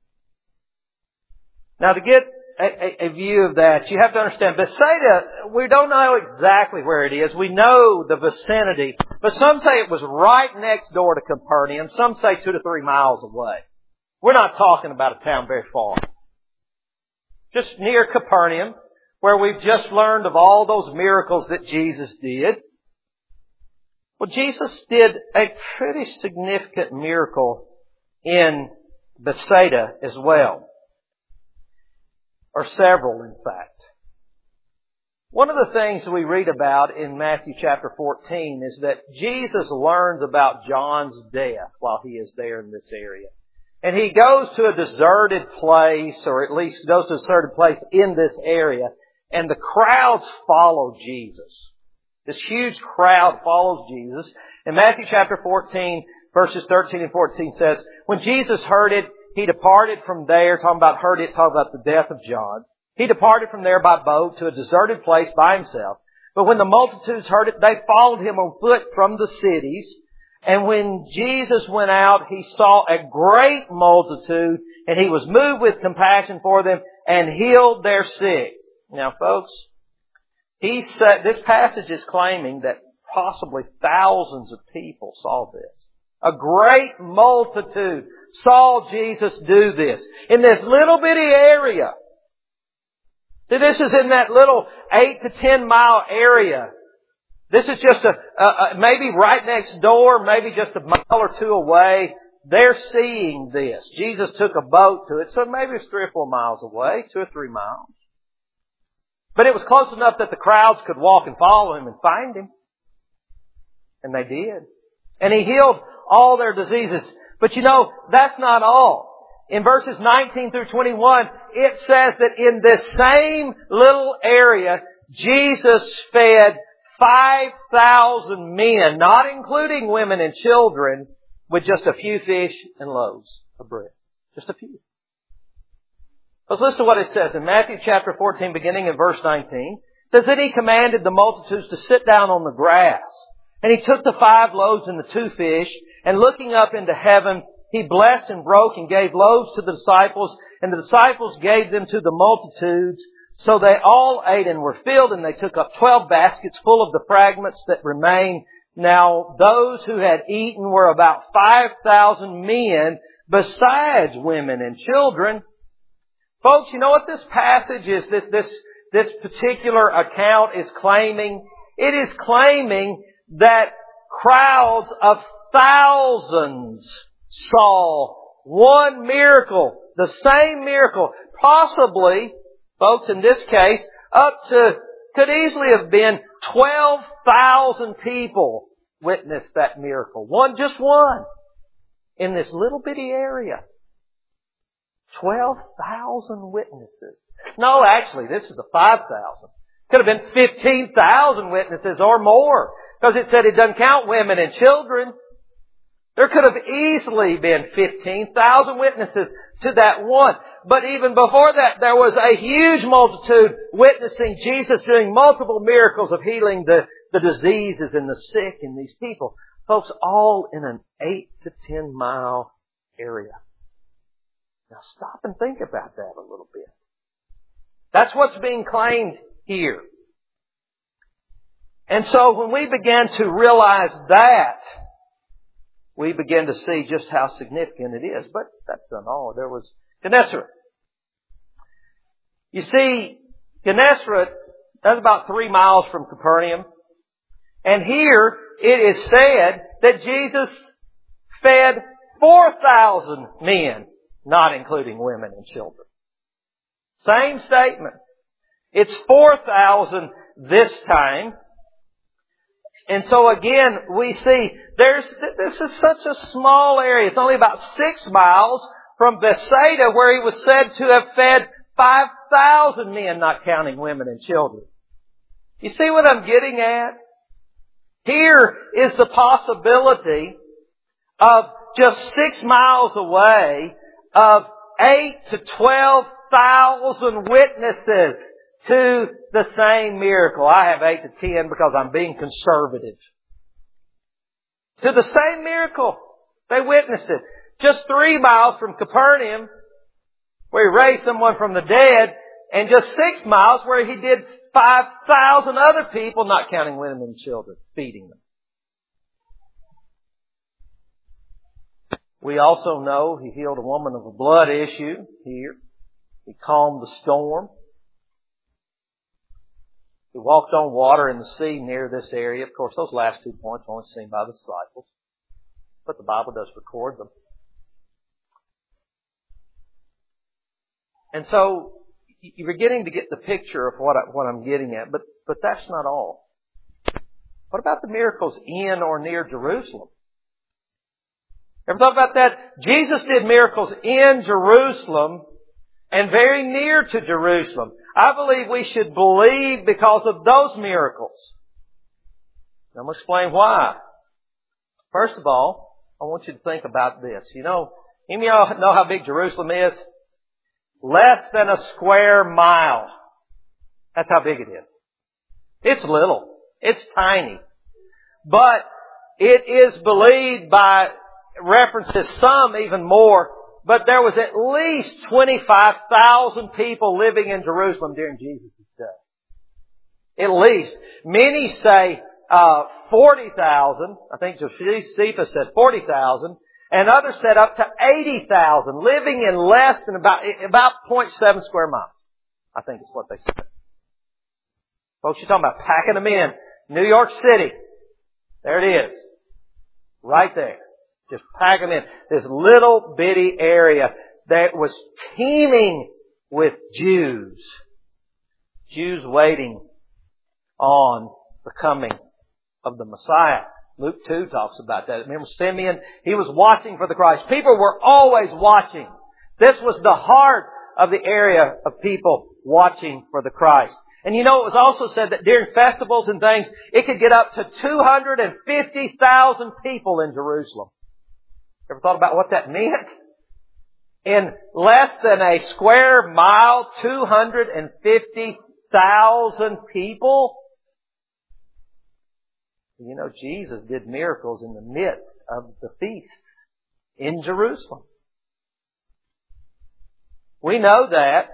Now, to get a, a, a view of that, you have to understand Bethsaida, we don't know exactly where it is. We know the vicinity, but some say it was right next door to Capernaum. Some say two to three miles away. We're not talking about a town very far. Just near Capernaum, where we've just learned of all those miracles that Jesus did. Well, Jesus did a pretty significant miracle in Bethsaida as well. Or several, in fact. One of the things we read about in Matthew chapter fourteen is that Jesus learns about John's death while he is there in this area. And he goes to a deserted place, or at least goes to a deserted place in this area, and the crowds follow Jesus. This huge crowd follows Jesus. And Matthew chapter fourteen, verses thirteen and fourteen says, when Jesus heard it, He departed from there, talking about heard it, talking about the death of John. He departed from there by boat to a deserted place by himself. But when the multitudes heard it, they followed him on foot from the cities. And when Jesus went out, he saw a great multitude, and he was moved with compassion for them and healed their sick. Now, folks, he said, this passage is claiming that possibly thousands of people saw this. A great multitude saw Jesus do this. In this little bitty area. See, this is in that little eight to ten mile area. This is just a, a, a maybe right next door, maybe just a mile or two away. They're seeing this. Jesus took a boat to it, so maybe it's three or four miles away, two or three miles. But it was close enough that the crowds could walk and follow Him and find Him. And they did. And He healed all their diseases. But you know, that's not all. In verses nineteen through twenty-one, it says that in this same little area, Jesus fed five thousand men, not including women and children, with just a few fish and loaves of bread. Just a few. Let's listen to what it says in Matthew chapter fourteen, beginning in verse nineteen. It says that He commanded the multitudes to sit down on the grass. And He took the five loaves and the two fish, and looking up into heaven, He blessed and broke and gave loaves to the disciples, and the disciples gave them to the multitudes. So they all ate and were filled, and they took up twelve baskets full of the fragments that remained. Now those who had eaten were about five thousand men, besides women and children. Folks, you know what this passage is, this, this, this particular account is claiming? It is claiming that crowds of thousands saw one miracle, the same miracle. Possibly, folks, in this case, up to, could easily have been twelve thousand people witnessed that miracle. One, just one. In this little bitty area. twelve thousand witnesses. No, actually, this is the five thousand. Could have been fifteen thousand witnesses or more. Because it said it doesn't count women and children. There could have easily been fifteen thousand witnesses to that one. But even before that, there was a huge multitude witnessing Jesus doing multiple miracles of healing the, the diseases and the sick in these people. Folks, all in an eight to ten mile area. Now stop and think about that a little bit. That's what's being claimed here. And so when we began to realize that, we begin to see just how significant it is. But that's not all. There was Gennesaret. You see, Gennesaret, that's about three miles from Capernaum. And here it is said that Jesus fed four thousand men, not including women and children. Same statement. It's four thousand this time. And so again, we see there's, this is such a small area. It's only about six miles from Bethsaida, where He was said to have fed five thousand men, not counting women and children. You see what I'm getting at? Here is the possibility of just six miles away of eight to twelve thousand witnesses to the same miracle. I have eight to ten because I'm being conservative. To the same miracle. They witnessed it. Just three miles from Capernaum, where He raised someone from the dead, and just six miles where He did five thousand other people, not counting women and children, feeding them. We also know He healed a woman of a blood issue here. He calmed the storm. He walked on water in the sea near this area. Of course, those last two points are only seen by the disciples, but the Bible does record them. And so, you're beginning to get the picture of what, I, what I'm getting at, but, but that's not all. What about the miracles in or near Jerusalem? Ever thought about that? Jesus did miracles in Jerusalem and very near to Jerusalem. I believe we should believe because of those miracles. I'm going to explain why. First of all, I want you to think about this. You know, any of y'all know how big Jerusalem is? Less than a square mile. That's how big it is. It's little. It's tiny. But it is believed by references, some even more, but there was at least twenty-five thousand people living in Jerusalem during Jesus' day. At least. Many say uh forty thousand. I think Josephus said forty thousand. And others said up to eighty thousand, living in less than about, about zero point seven square miles. I think is what they said. Folks, you're talking about packing them in. New York City. There it is. Right there. Just pack them in. This little bitty area that was teeming with Jews. Jews waiting on the coming of the Messiah. Luke two talks about that. Remember Simeon? He was watching for the Christ. People were always watching. This was the heart of the area of people watching for the Christ. And you know, it was also said that during festivals and things, it could get up to two hundred fifty thousand people in Jerusalem. Ever thought about what that meant? In less than a square mile, two hundred fifty thousand people. You know, Jesus did miracles in the midst of the feast in Jerusalem. We know that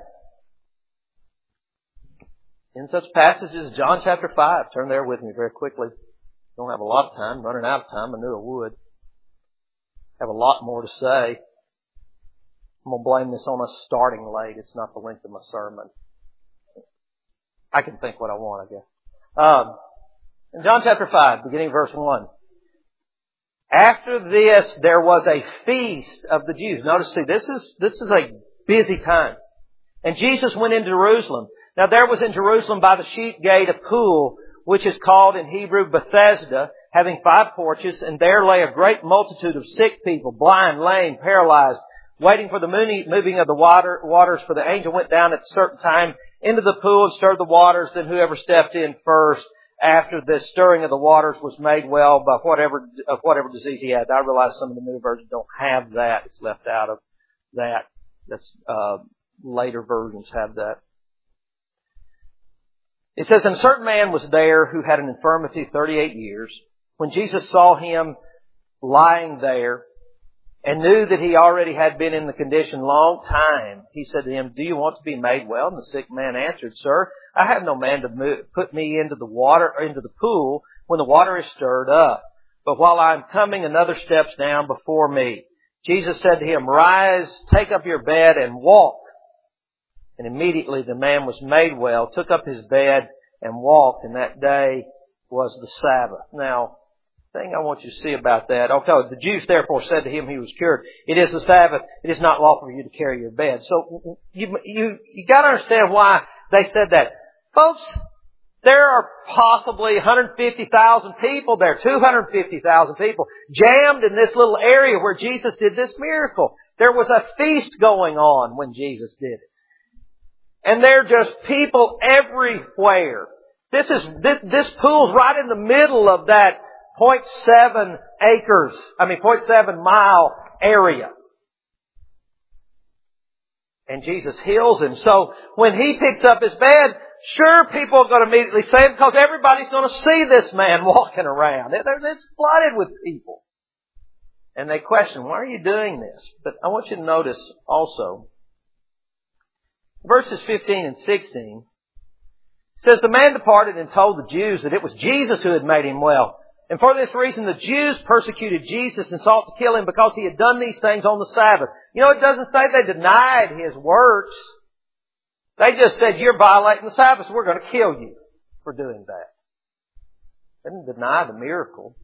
in such passages as John chapter five. Turn there with me very quickly. Don't have a lot of time. Running out of time. I knew I would. Have a lot more to say. I'm going to blame this on us starting late. It's not the length of my sermon. I can think what I want, I guess. Um, in John chapter five, beginning verse one. After this, there was a feast of the Jews. Notice, see, this is, this is a busy time. And Jesus went into Jerusalem. Now there was in Jerusalem by the sheep gate a pool, which is called in Hebrew Bethesda, having five porches, and there lay a great multitude of sick people, blind, lame, paralyzed, waiting for the moving of the water, waters, for the angel went down at a certain time into the pool and stirred the waters. Then whoever stepped in first after the stirring of the waters was made well by whatever of whatever disease he had. I realize some of the new versions don't have that. It's left out of that. That's uh, later versions have that. It says, and a certain man was there who had an infirmity thirty-eight years. When Jesus saw him lying there and knew that he already had been in the condition a long time, he said to him, do you want to be made well? And the sick man answered, Sir, I have no man to move, put me into the water or into the pool when the water is stirred up. But while I am coming, another steps down before me. Jesus said to him, Rise, take up your bed and walk. And immediately the man was made well, took up his bed and walked, and that day was the Sabbath. Now, the thing I want you to see about that, okay, the Jews therefore said to him he was cured, it is the Sabbath, it is not lawful for you to carry your bed. So you you you got to understand why they said that. Folks, there are possibly one hundred fifty thousand people there, two hundred fifty thousand people jammed in this little area where Jesus did this miracle. There was a feast going on when Jesus did it. And there are just people everywhere. This is, this, this pool's right in the middle of that zero point seven acres, I mean zero point seven mile area. And Jesus heals him. So when he picks up his bed, sure people are going to immediately say it because everybody's going to see this man walking around. It's flooded with people. And they question, why are you doing this? But I want you to notice also, verses fifteen and sixteen, says, the man departed and told the Jews that it was Jesus who had made him well. And for this reason, the Jews persecuted Jesus and sought to kill him because he had done these things on the Sabbath. You know, it doesn't say they denied his works. They just said, you're violating the Sabbath, so we're going to kill you for doing that. They didn't deny the miracle.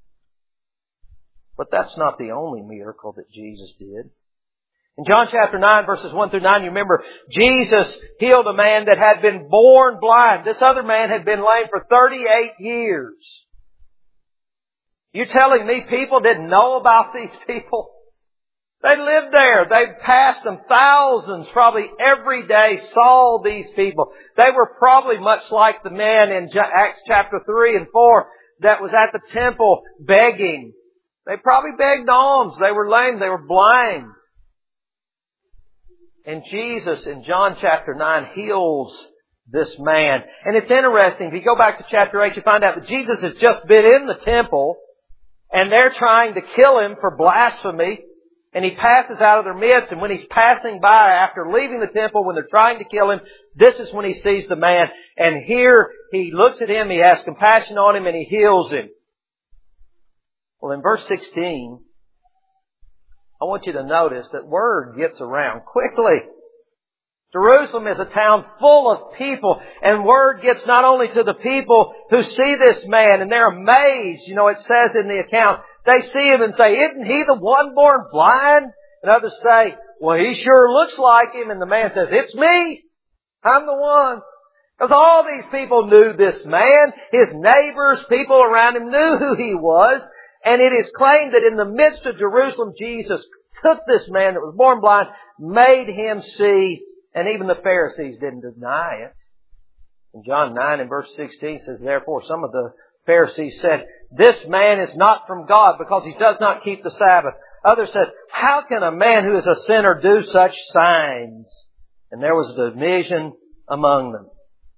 But that's not the only miracle that Jesus did. In John chapter nine, verses one through nine, you remember Jesus healed a man that had been born blind. This other man had been lame for thirty-eight years. You're telling me people didn't know about these people? They lived there. They passed them. Thousands probably every day saw these people. They were probably much like the man in Acts chapter three and four that was at the temple begging. They probably begged alms. They were lame. They were blind. And Jesus in John chapter nine heals this man. And it's interesting. If you go back to chapter eight, you find out that Jesus has just been in the temple and they're trying to kill him for blasphemy. And he passes out of their midst. And when he's passing by after leaving the temple, when they're trying to kill him, this is when he sees the man. And here he looks at him, he has compassion on him, and he heals him. Well, in verse sixteen, want you to notice that word gets around quickly. Jerusalem is a town full of people, and word gets not only to the people who see this man, and they're amazed. You know, it says in the account, they see him and say, "Isn't he the one born blind?" And others say, "Well, he sure looks like him." And the man says, "It's me. I'm the one." Because all these people knew this man. His neighbors, people around him knew who he was. And it is claimed that in the midst of Jerusalem, Jesus took this man that was born blind, made him see, and even the Pharisees didn't deny it. In John nine and verse sixteen says, "Therefore some of the Pharisees said, 'This man is not from God because he does not keep the Sabbath.' Others said, 'How can a man who is a sinner do such signs?' And there was a division among them."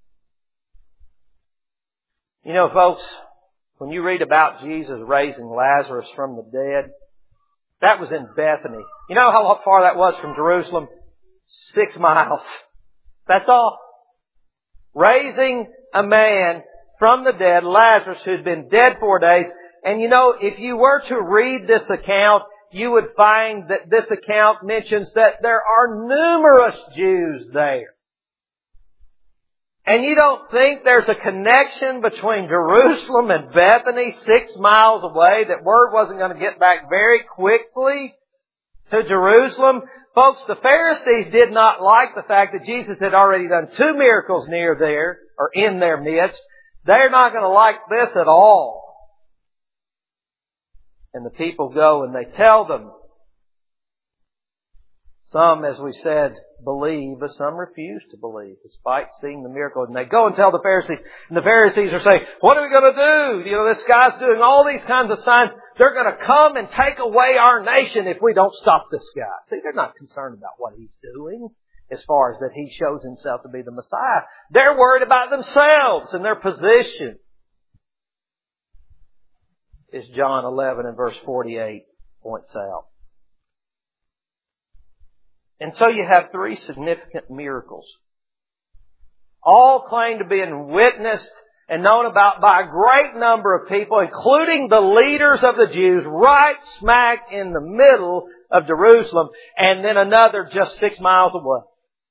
You know, folks, when you read about Jesus raising Lazarus from the dead, that was in Bethany. You know how far that was from Jerusalem? Six miles. That's all. Raising a man from the dead, Lazarus, who'd been dead four days. And you know, if you were to read this account, you would find that this account mentions that there are numerous Jews there. And you don't think there's a connection between Jerusalem and Bethany, six miles away, that word wasn't going to get back very quickly to Jerusalem? Folks, the Pharisees did not like the fact that Jesus had already done two miracles near there, or in their midst. They're not going to like this at all. And the people go and they tell them. Some, as we said, believe, but some refuse to believe, despite seeing the miracle. And they go and tell the Pharisees, and the Pharisees are saying, "What are we going to do? You know, this guy's doing all these kinds of signs. They're going to come and take away our nation if we don't stop this guy." See, they're not concerned about what he's doing as far as that he shows himself to be the Messiah. They're worried about themselves and their position. As John eleven and verse forty-eight points out. And so you have three significant miracles. All claim to be witnessed and known about by a great number of people, including the leaders of the Jews, right smack in the middle of Jerusalem, and then another just six miles away.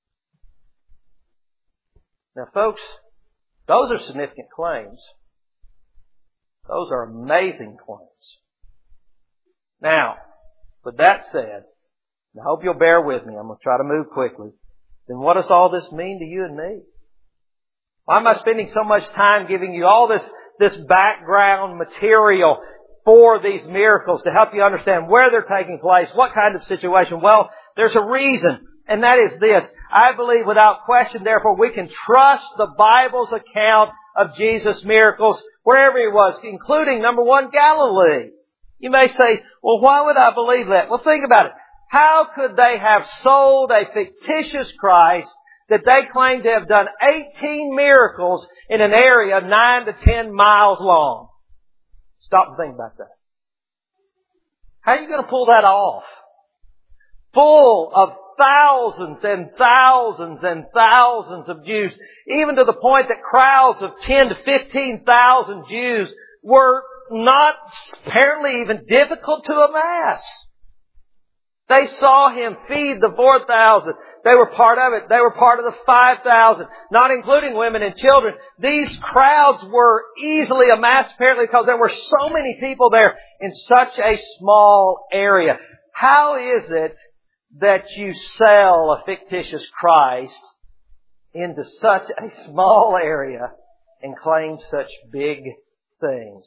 Now, folks, those are significant claims. Those are amazing claims. Now, with that said, and I hope you'll bear with me. I'm going to try to move quickly. Then what does all this mean to you and me? Why am I spending so much time giving you all this, this background material for these miracles to help you understand where they're taking place, what kind of situation? Well, there's a reason, and that is this. I believe without question, therefore, we can trust the Bible's account of Jesus' miracles wherever He was, including, number one, Galilee. You may say, "Well, why would I believe that?" Well, think about it. How could they have sold a fictitious Christ that they claim to have done eighteen miracles in an area nine to ten miles long? Stop and think about that. How are you going to pull that off? Full of thousands and thousands and thousands of Jews, even to the point that crowds of ten to fifteen thousand Jews were not apparently even difficult to amass. They saw Him feed the four thousand. They were part of it. They were part of the five thousand, not including women and children. These crowds were easily amassed apparently because there were so many people there in such a small area. How is it that you sell a fictitious Christ into such a small area and claim such big things?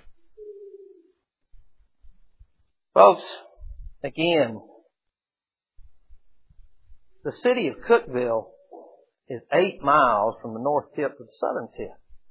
Folks, again, the city of Cookeville is eight miles from the north tip to the southern tip.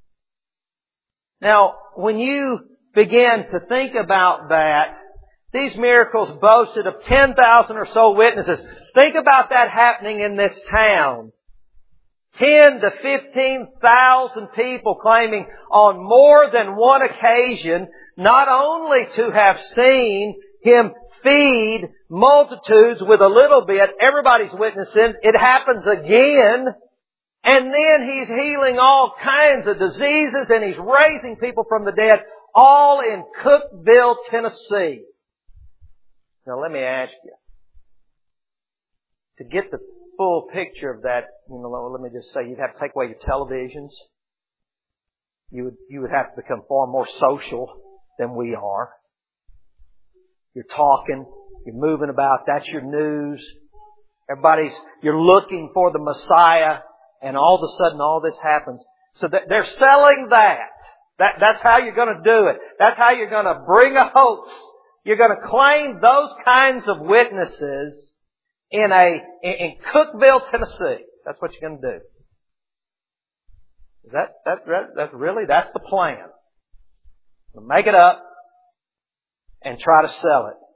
Now, when you begin to think about that, these miracles boasted of ten thousand or so witnesses. Think about that happening in this town. ten to fifteen thousand people claiming on more than one occasion not only to have seen Him feed multitudes with a little bit. Everybody's witnessing. It happens again. And then He's healing all kinds of diseases and He's raising people from the dead, all in Cookeville, Tennessee. Now let me ask you, to get the full picture of that, you know, let me just say, you'd have to take away your televisions. You would, you would have to become far more social than we are. You're talking, you're moving about, that's your news. Everybody's, you're looking for the Messiah, and all of a sudden all this happens. So they're selling that. That, that's how you're going to do it. That's how you're going to bring a hoax. You're going to claim those kinds of witnesses in a, in, in Cookeville, Tennessee. That's what you're going to do. Is that, that, that, that's really, that's the plan. Make it up and try to sell it.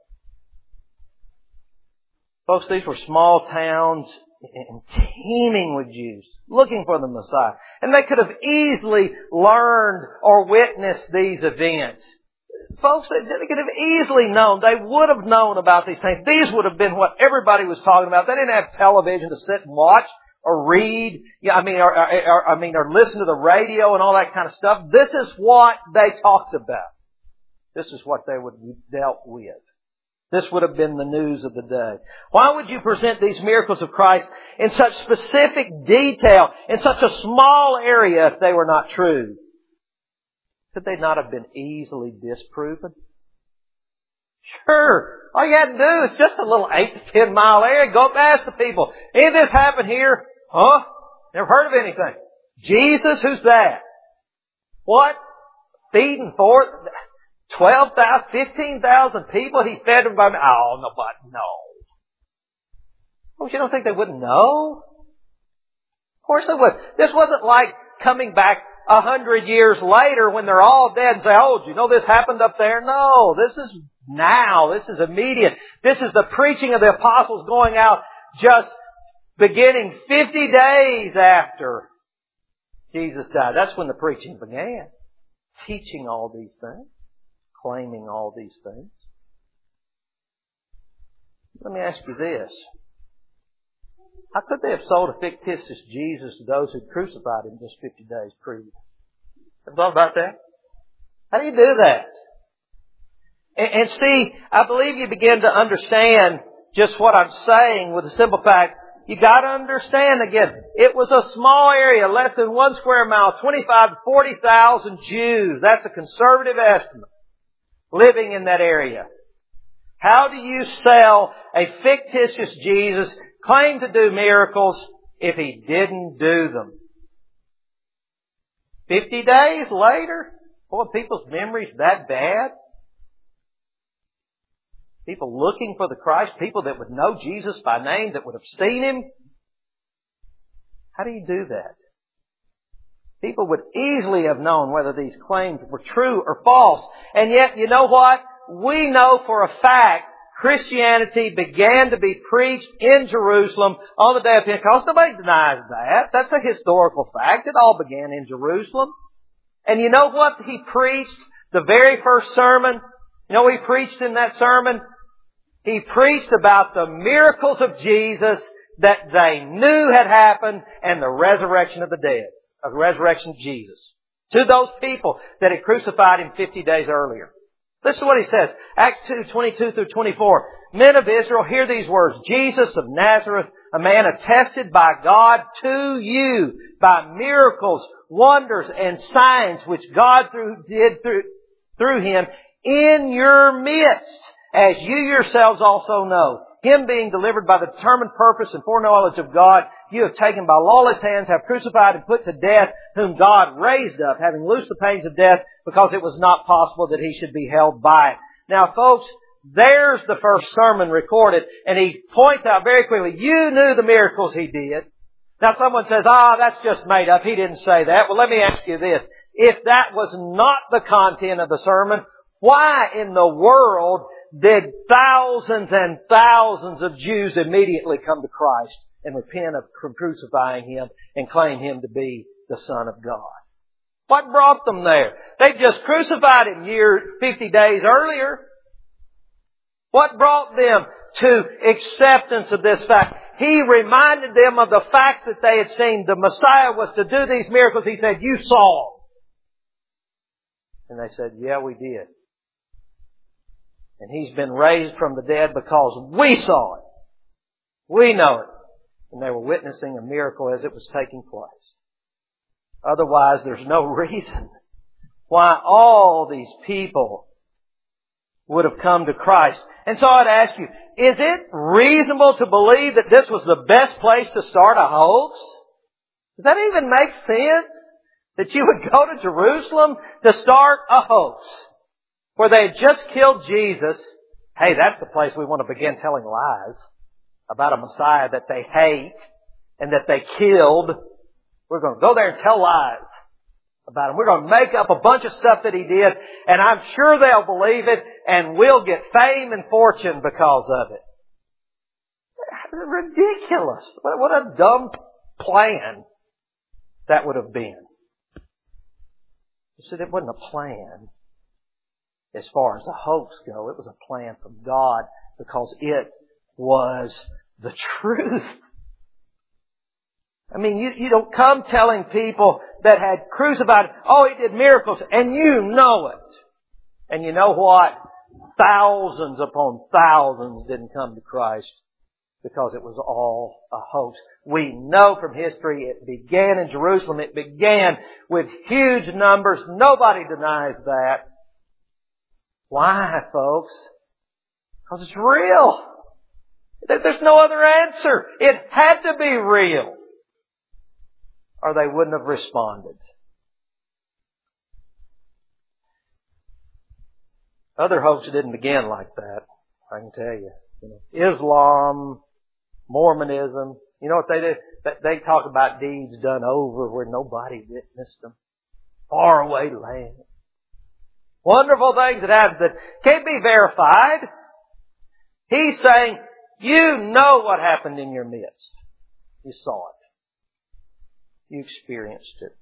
Folks, these were small towns and teeming with Jews looking for the Messiah. And they could have easily learned or witnessed these events. Folks, they could have easily known. They would have known about these things. These would have been what everybody was talking about. They didn't have television to sit and watch or read. Yeah, I mean, or, or, I mean, or listen to the radio and all that kind of stuff. This is what they talked about. This is what they would have dealt with. This would have been the news of the day. Why would you present these miracles of Christ in such specific detail, in such a small area, if they were not true? Could they not have been easily disproven? Sure. All you had to do is just a little eight to ten mile area. Go up and ask the people, any of this happened here? Huh? Never heard of anything. Jesus, who's that? What? Feeding for twelve thousand, fifteen thousand people? He fed them by... Oh, nobody, no. Oh, you don't think they wouldn't know? Of course they would. This wasn't like coming back a hundred years later when they're all dead and say, oh, do you know this happened up there? No, this is now. This is immediate. This is the preaching of the apostles going out just beginning fifty days after Jesus died. That's when the preaching began. Teaching all these things. Claiming all these things. Let me ask you this. How could they have sold a fictitious Jesus to those who crucified Him just fifty days previous? Have you thought about that? How do you do that? And, and see, I believe you begin to understand just what I'm saying with the simple fact, you got to understand again, it was a small area, less than one square mile, twenty-five to forty thousand Jews. That's a conservative estimate living in that area. How do you sell a fictitious Jesus, claim to do miracles, if He didn't do them? Fifty days later? Boy, people's memories that bad? People looking for the Christ, people that would know Jesus by name, that would have seen Him. How do you do that? People would easily have known whether these claims were true or false. And yet, you know what? We know for a fact Christianity began to be preached in Jerusalem on the day of Pentecost. Nobody denies that. That's a historical fact. It all began in Jerusalem. And you know what He preached? The very first sermon. You know what He preached in that sermon? He preached about the miracles of Jesus that they knew had happened and the resurrection of the dead. Of the resurrection of Jesus. To those people that had crucified Him fifty days earlier. Listen to what He says. Acts two, twenty-two through twenty-four. Men of Israel, hear these words. Jesus of Nazareth, a man attested by God to you by miracles, wonders, and signs which God through, did through, through Him in your midst, as you yourselves also know. Him being delivered by the determined purpose and foreknowledge of God, you have taken by lawless hands, have crucified and put to death, whom God raised up, having loosed the pains of death, because it was not possible that He should be held by it. Now, folks, there's the first sermon recorded, and he points out very quickly, you knew the miracles He did. Now, someone says, ah, oh, that's just made up. He didn't say that. Well, let me ask you this. If that was not the content of the sermon, why in the world did thousands and thousands of Jews immediately come to Christ and repent of crucifying Him and claim Him to be the Son of God? What brought them there? They just crucified Him year, fifty days earlier. What brought them to acceptance of this fact? He reminded them of the facts that they had seen. The Messiah was to do these miracles. He said, you saw them. And they said, yeah, we did. And He's been raised from the dead because we saw it. We know it. And they were witnessing a miracle as it was taking place. Otherwise, there's no reason why all these people would have come to Christ. And so I'd ask you, is it reasonable to believe that this was the best place to start a hoax? Does that even make sense? That you would go to Jerusalem to start a hoax where they had just killed Jesus. Hey, that's the place we want to begin telling lies about a Messiah that they hate and that they killed. We're going to go there and tell lies about Him. We're going to make up a bunch of stuff that He did, and I'm sure they'll believe it, and we'll get fame and fortune because of it. Ridiculous. What a dumb plan that would have been. You see, it wasn't a plan as far as the hoax go. It was a plan from God because it was the truth. I mean, you, you don't come telling people that had crucified, oh, He did miracles, and you know it. And you know what? Thousands upon thousands didn't come to Christ because it was all a hoax. We know from history it began in Jerusalem. It began with huge numbers. Nobody denies that. Why, folks? Because it's real. There's no other answer. It had to be real, or they wouldn't have responded. Other hoaxes didn't begin like that, I can tell you. You know, Islam, Mormonism, you know what they do? They talk about deeds done over where nobody witnessed them. Faraway land. Wonderful things that happen that can't be verified. He's saying, you know what happened in your midst. You saw it. You experienced it.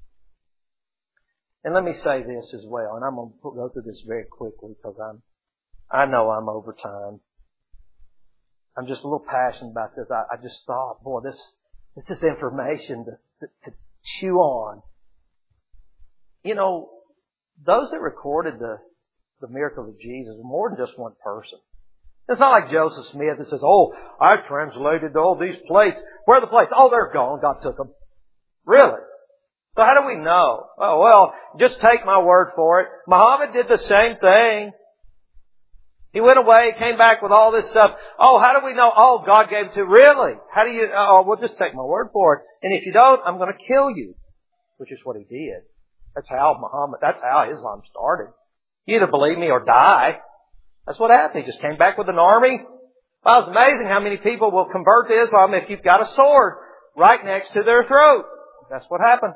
And let me say this as well, and I'm going to go through this very quickly because I'm, I know I'm over time. I'm just a little passionate about this. I, I just thought, boy, this, this is information to, to, to chew on. You know, those that recorded the, the miracles of Jesus were more than just one person. It's not like Joseph Smith that says, oh, I translated all these plates. Where are the plates? Oh, they're gone. God took them. Really? So how do we know? Oh, well, just take my word for it. Muhammad did the same thing. He went away, came back with all this stuff. Oh, how do we know? Oh, God gave it to. Really? How do you? Oh, well, just take my word for it. And if you don't, I'm going to kill you. Which is what he did. That's how Muhammad, that's how Islam started. You either believe me or die. That's what happened. He just came back with an army. Well, it's amazing how many people will convert to Islam if you've got a sword right next to their throat. That's what happened.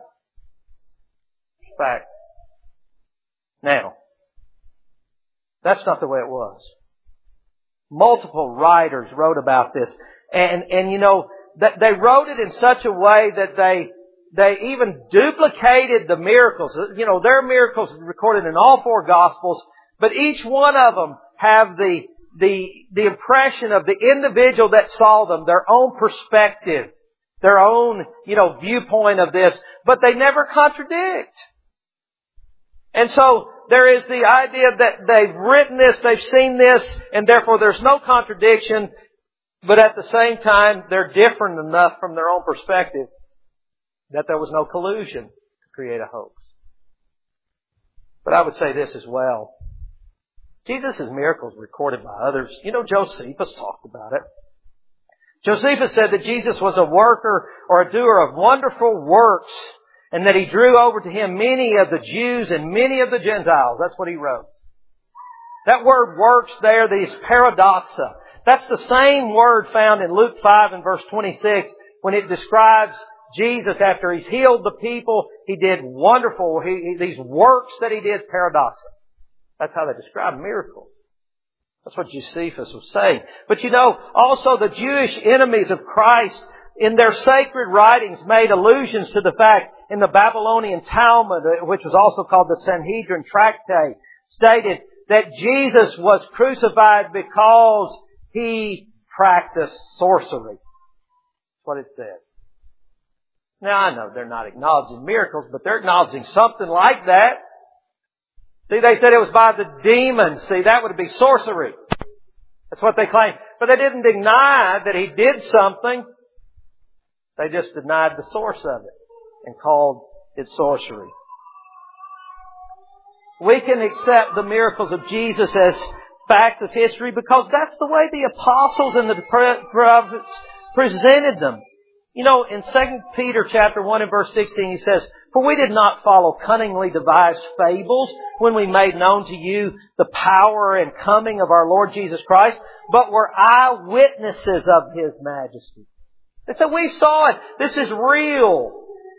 Fact. Now, that's not the way it was. Multiple writers wrote about this. And, and you know, that they wrote it in such a way that they, they even duplicated the miracles. You know, there are miracles recorded in all four Gospels, but each one of them have the, the, the impression of the individual that saw them, their own perspective, their own, you know, viewpoint of this, but they never contradict. And so there is the idea that they've written this, they've seen this, and therefore there's no contradiction, but at the same time they're different enough from their own perspective that there was no collusion to create a hoax. But I would say this as well. Jesus' miracles recorded by others. You know, Josephus talked about it. Josephus said that Jesus was a worker or a doer of wonderful works, and that He drew over to Him many of the Jews and many of the Gentiles. That's what he wrote. That word works there, these paradoxa. That's the same word found in Luke five and verse twenty-six when it describes Jesus after He's healed the people. He did wonderful, he, these works that He did, paradoxa. That's how they describe miracles. That's what Josephus was saying. But you know, also the Jewish enemies of Christ in their sacred writings made allusions to the fact in the Babylonian Talmud, which was also called the Sanhedrin Tractate, stated that Jesus was crucified because He practiced sorcery. That's what it said. Now I know they're not acknowledging miracles, but they're acknowledging something like that. See, they said it was by the demons. See, that would be sorcery. That's what they claimed. But they didn't deny that he did something. They just denied the source of it and called it sorcery. We can accept the miracles of Jesus as facts of history because that's the way the apostles and the prophets presented them. You know, in Second Peter chapter one and verse sixteen, he says, "For we did not follow cunningly devised fables when we made known to you the power and coming of our Lord Jesus Christ, but were eyewitnesses of His majesty." They said, we saw it. This is real.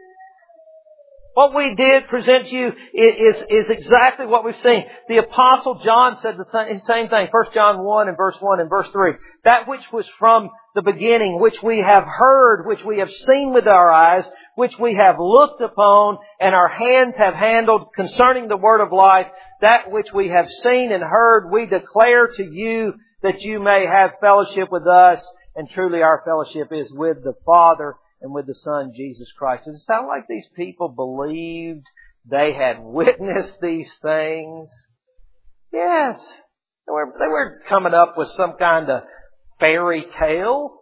What we did present to you is, is exactly what we've seen. The Apostle John said the th- same thing. First John one and verse one and verse three. That which was from the beginning, which we have heard, which we have seen with our eyes, which we have looked upon, and our hands have handled concerning the word of life, that which we have seen and heard, we declare to you that you may have fellowship with us. And truly our fellowship is with the Father and with the Son, Jesus Christ. Does it sound like these people believed they had witnessed these things? Yes. They were, they weren't coming up with some kind of fairy tale.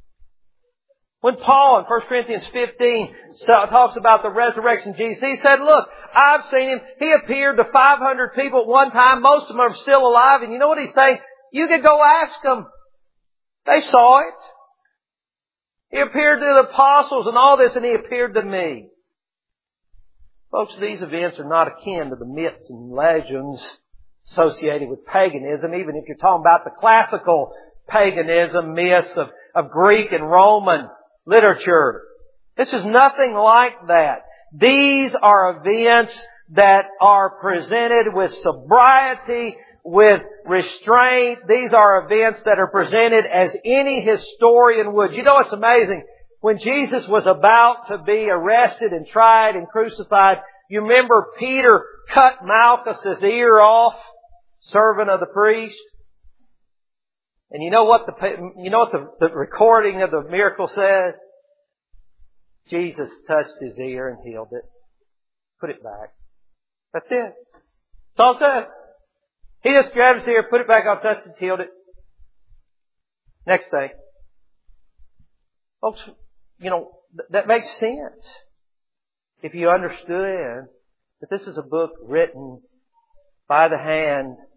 When Paul in First Corinthians fifteen talks about the resurrection of Jesus, he said, look, I've seen Him. He appeared to five hundred people at one time. Most of them are still alive. And you know what he's saying? You could go ask them. They saw it. He appeared to the apostles and all this, and He appeared to me. Folks, these events are not akin to the myths and legends associated with paganism, even if you're talking about the classical paganism, myths of, of Greek and Roman literature. This is nothing like that. These are events that are presented with sobriety, with restraint. These are events that are presented as any historian would. You know what's amazing? When Jesus was about to be arrested and tried and crucified, you remember Peter cut Malchus's ear off, servant of the priest? And you know what the you know what the, the recording of the miracle says? Jesus touched his ear and healed it. Put it back. That's it. That's all it says. He just grabbed his ear, put it back on, touched it, healed it. Next thing. Folks, you know, th- that makes sense. If you understood that this is a book written by the hand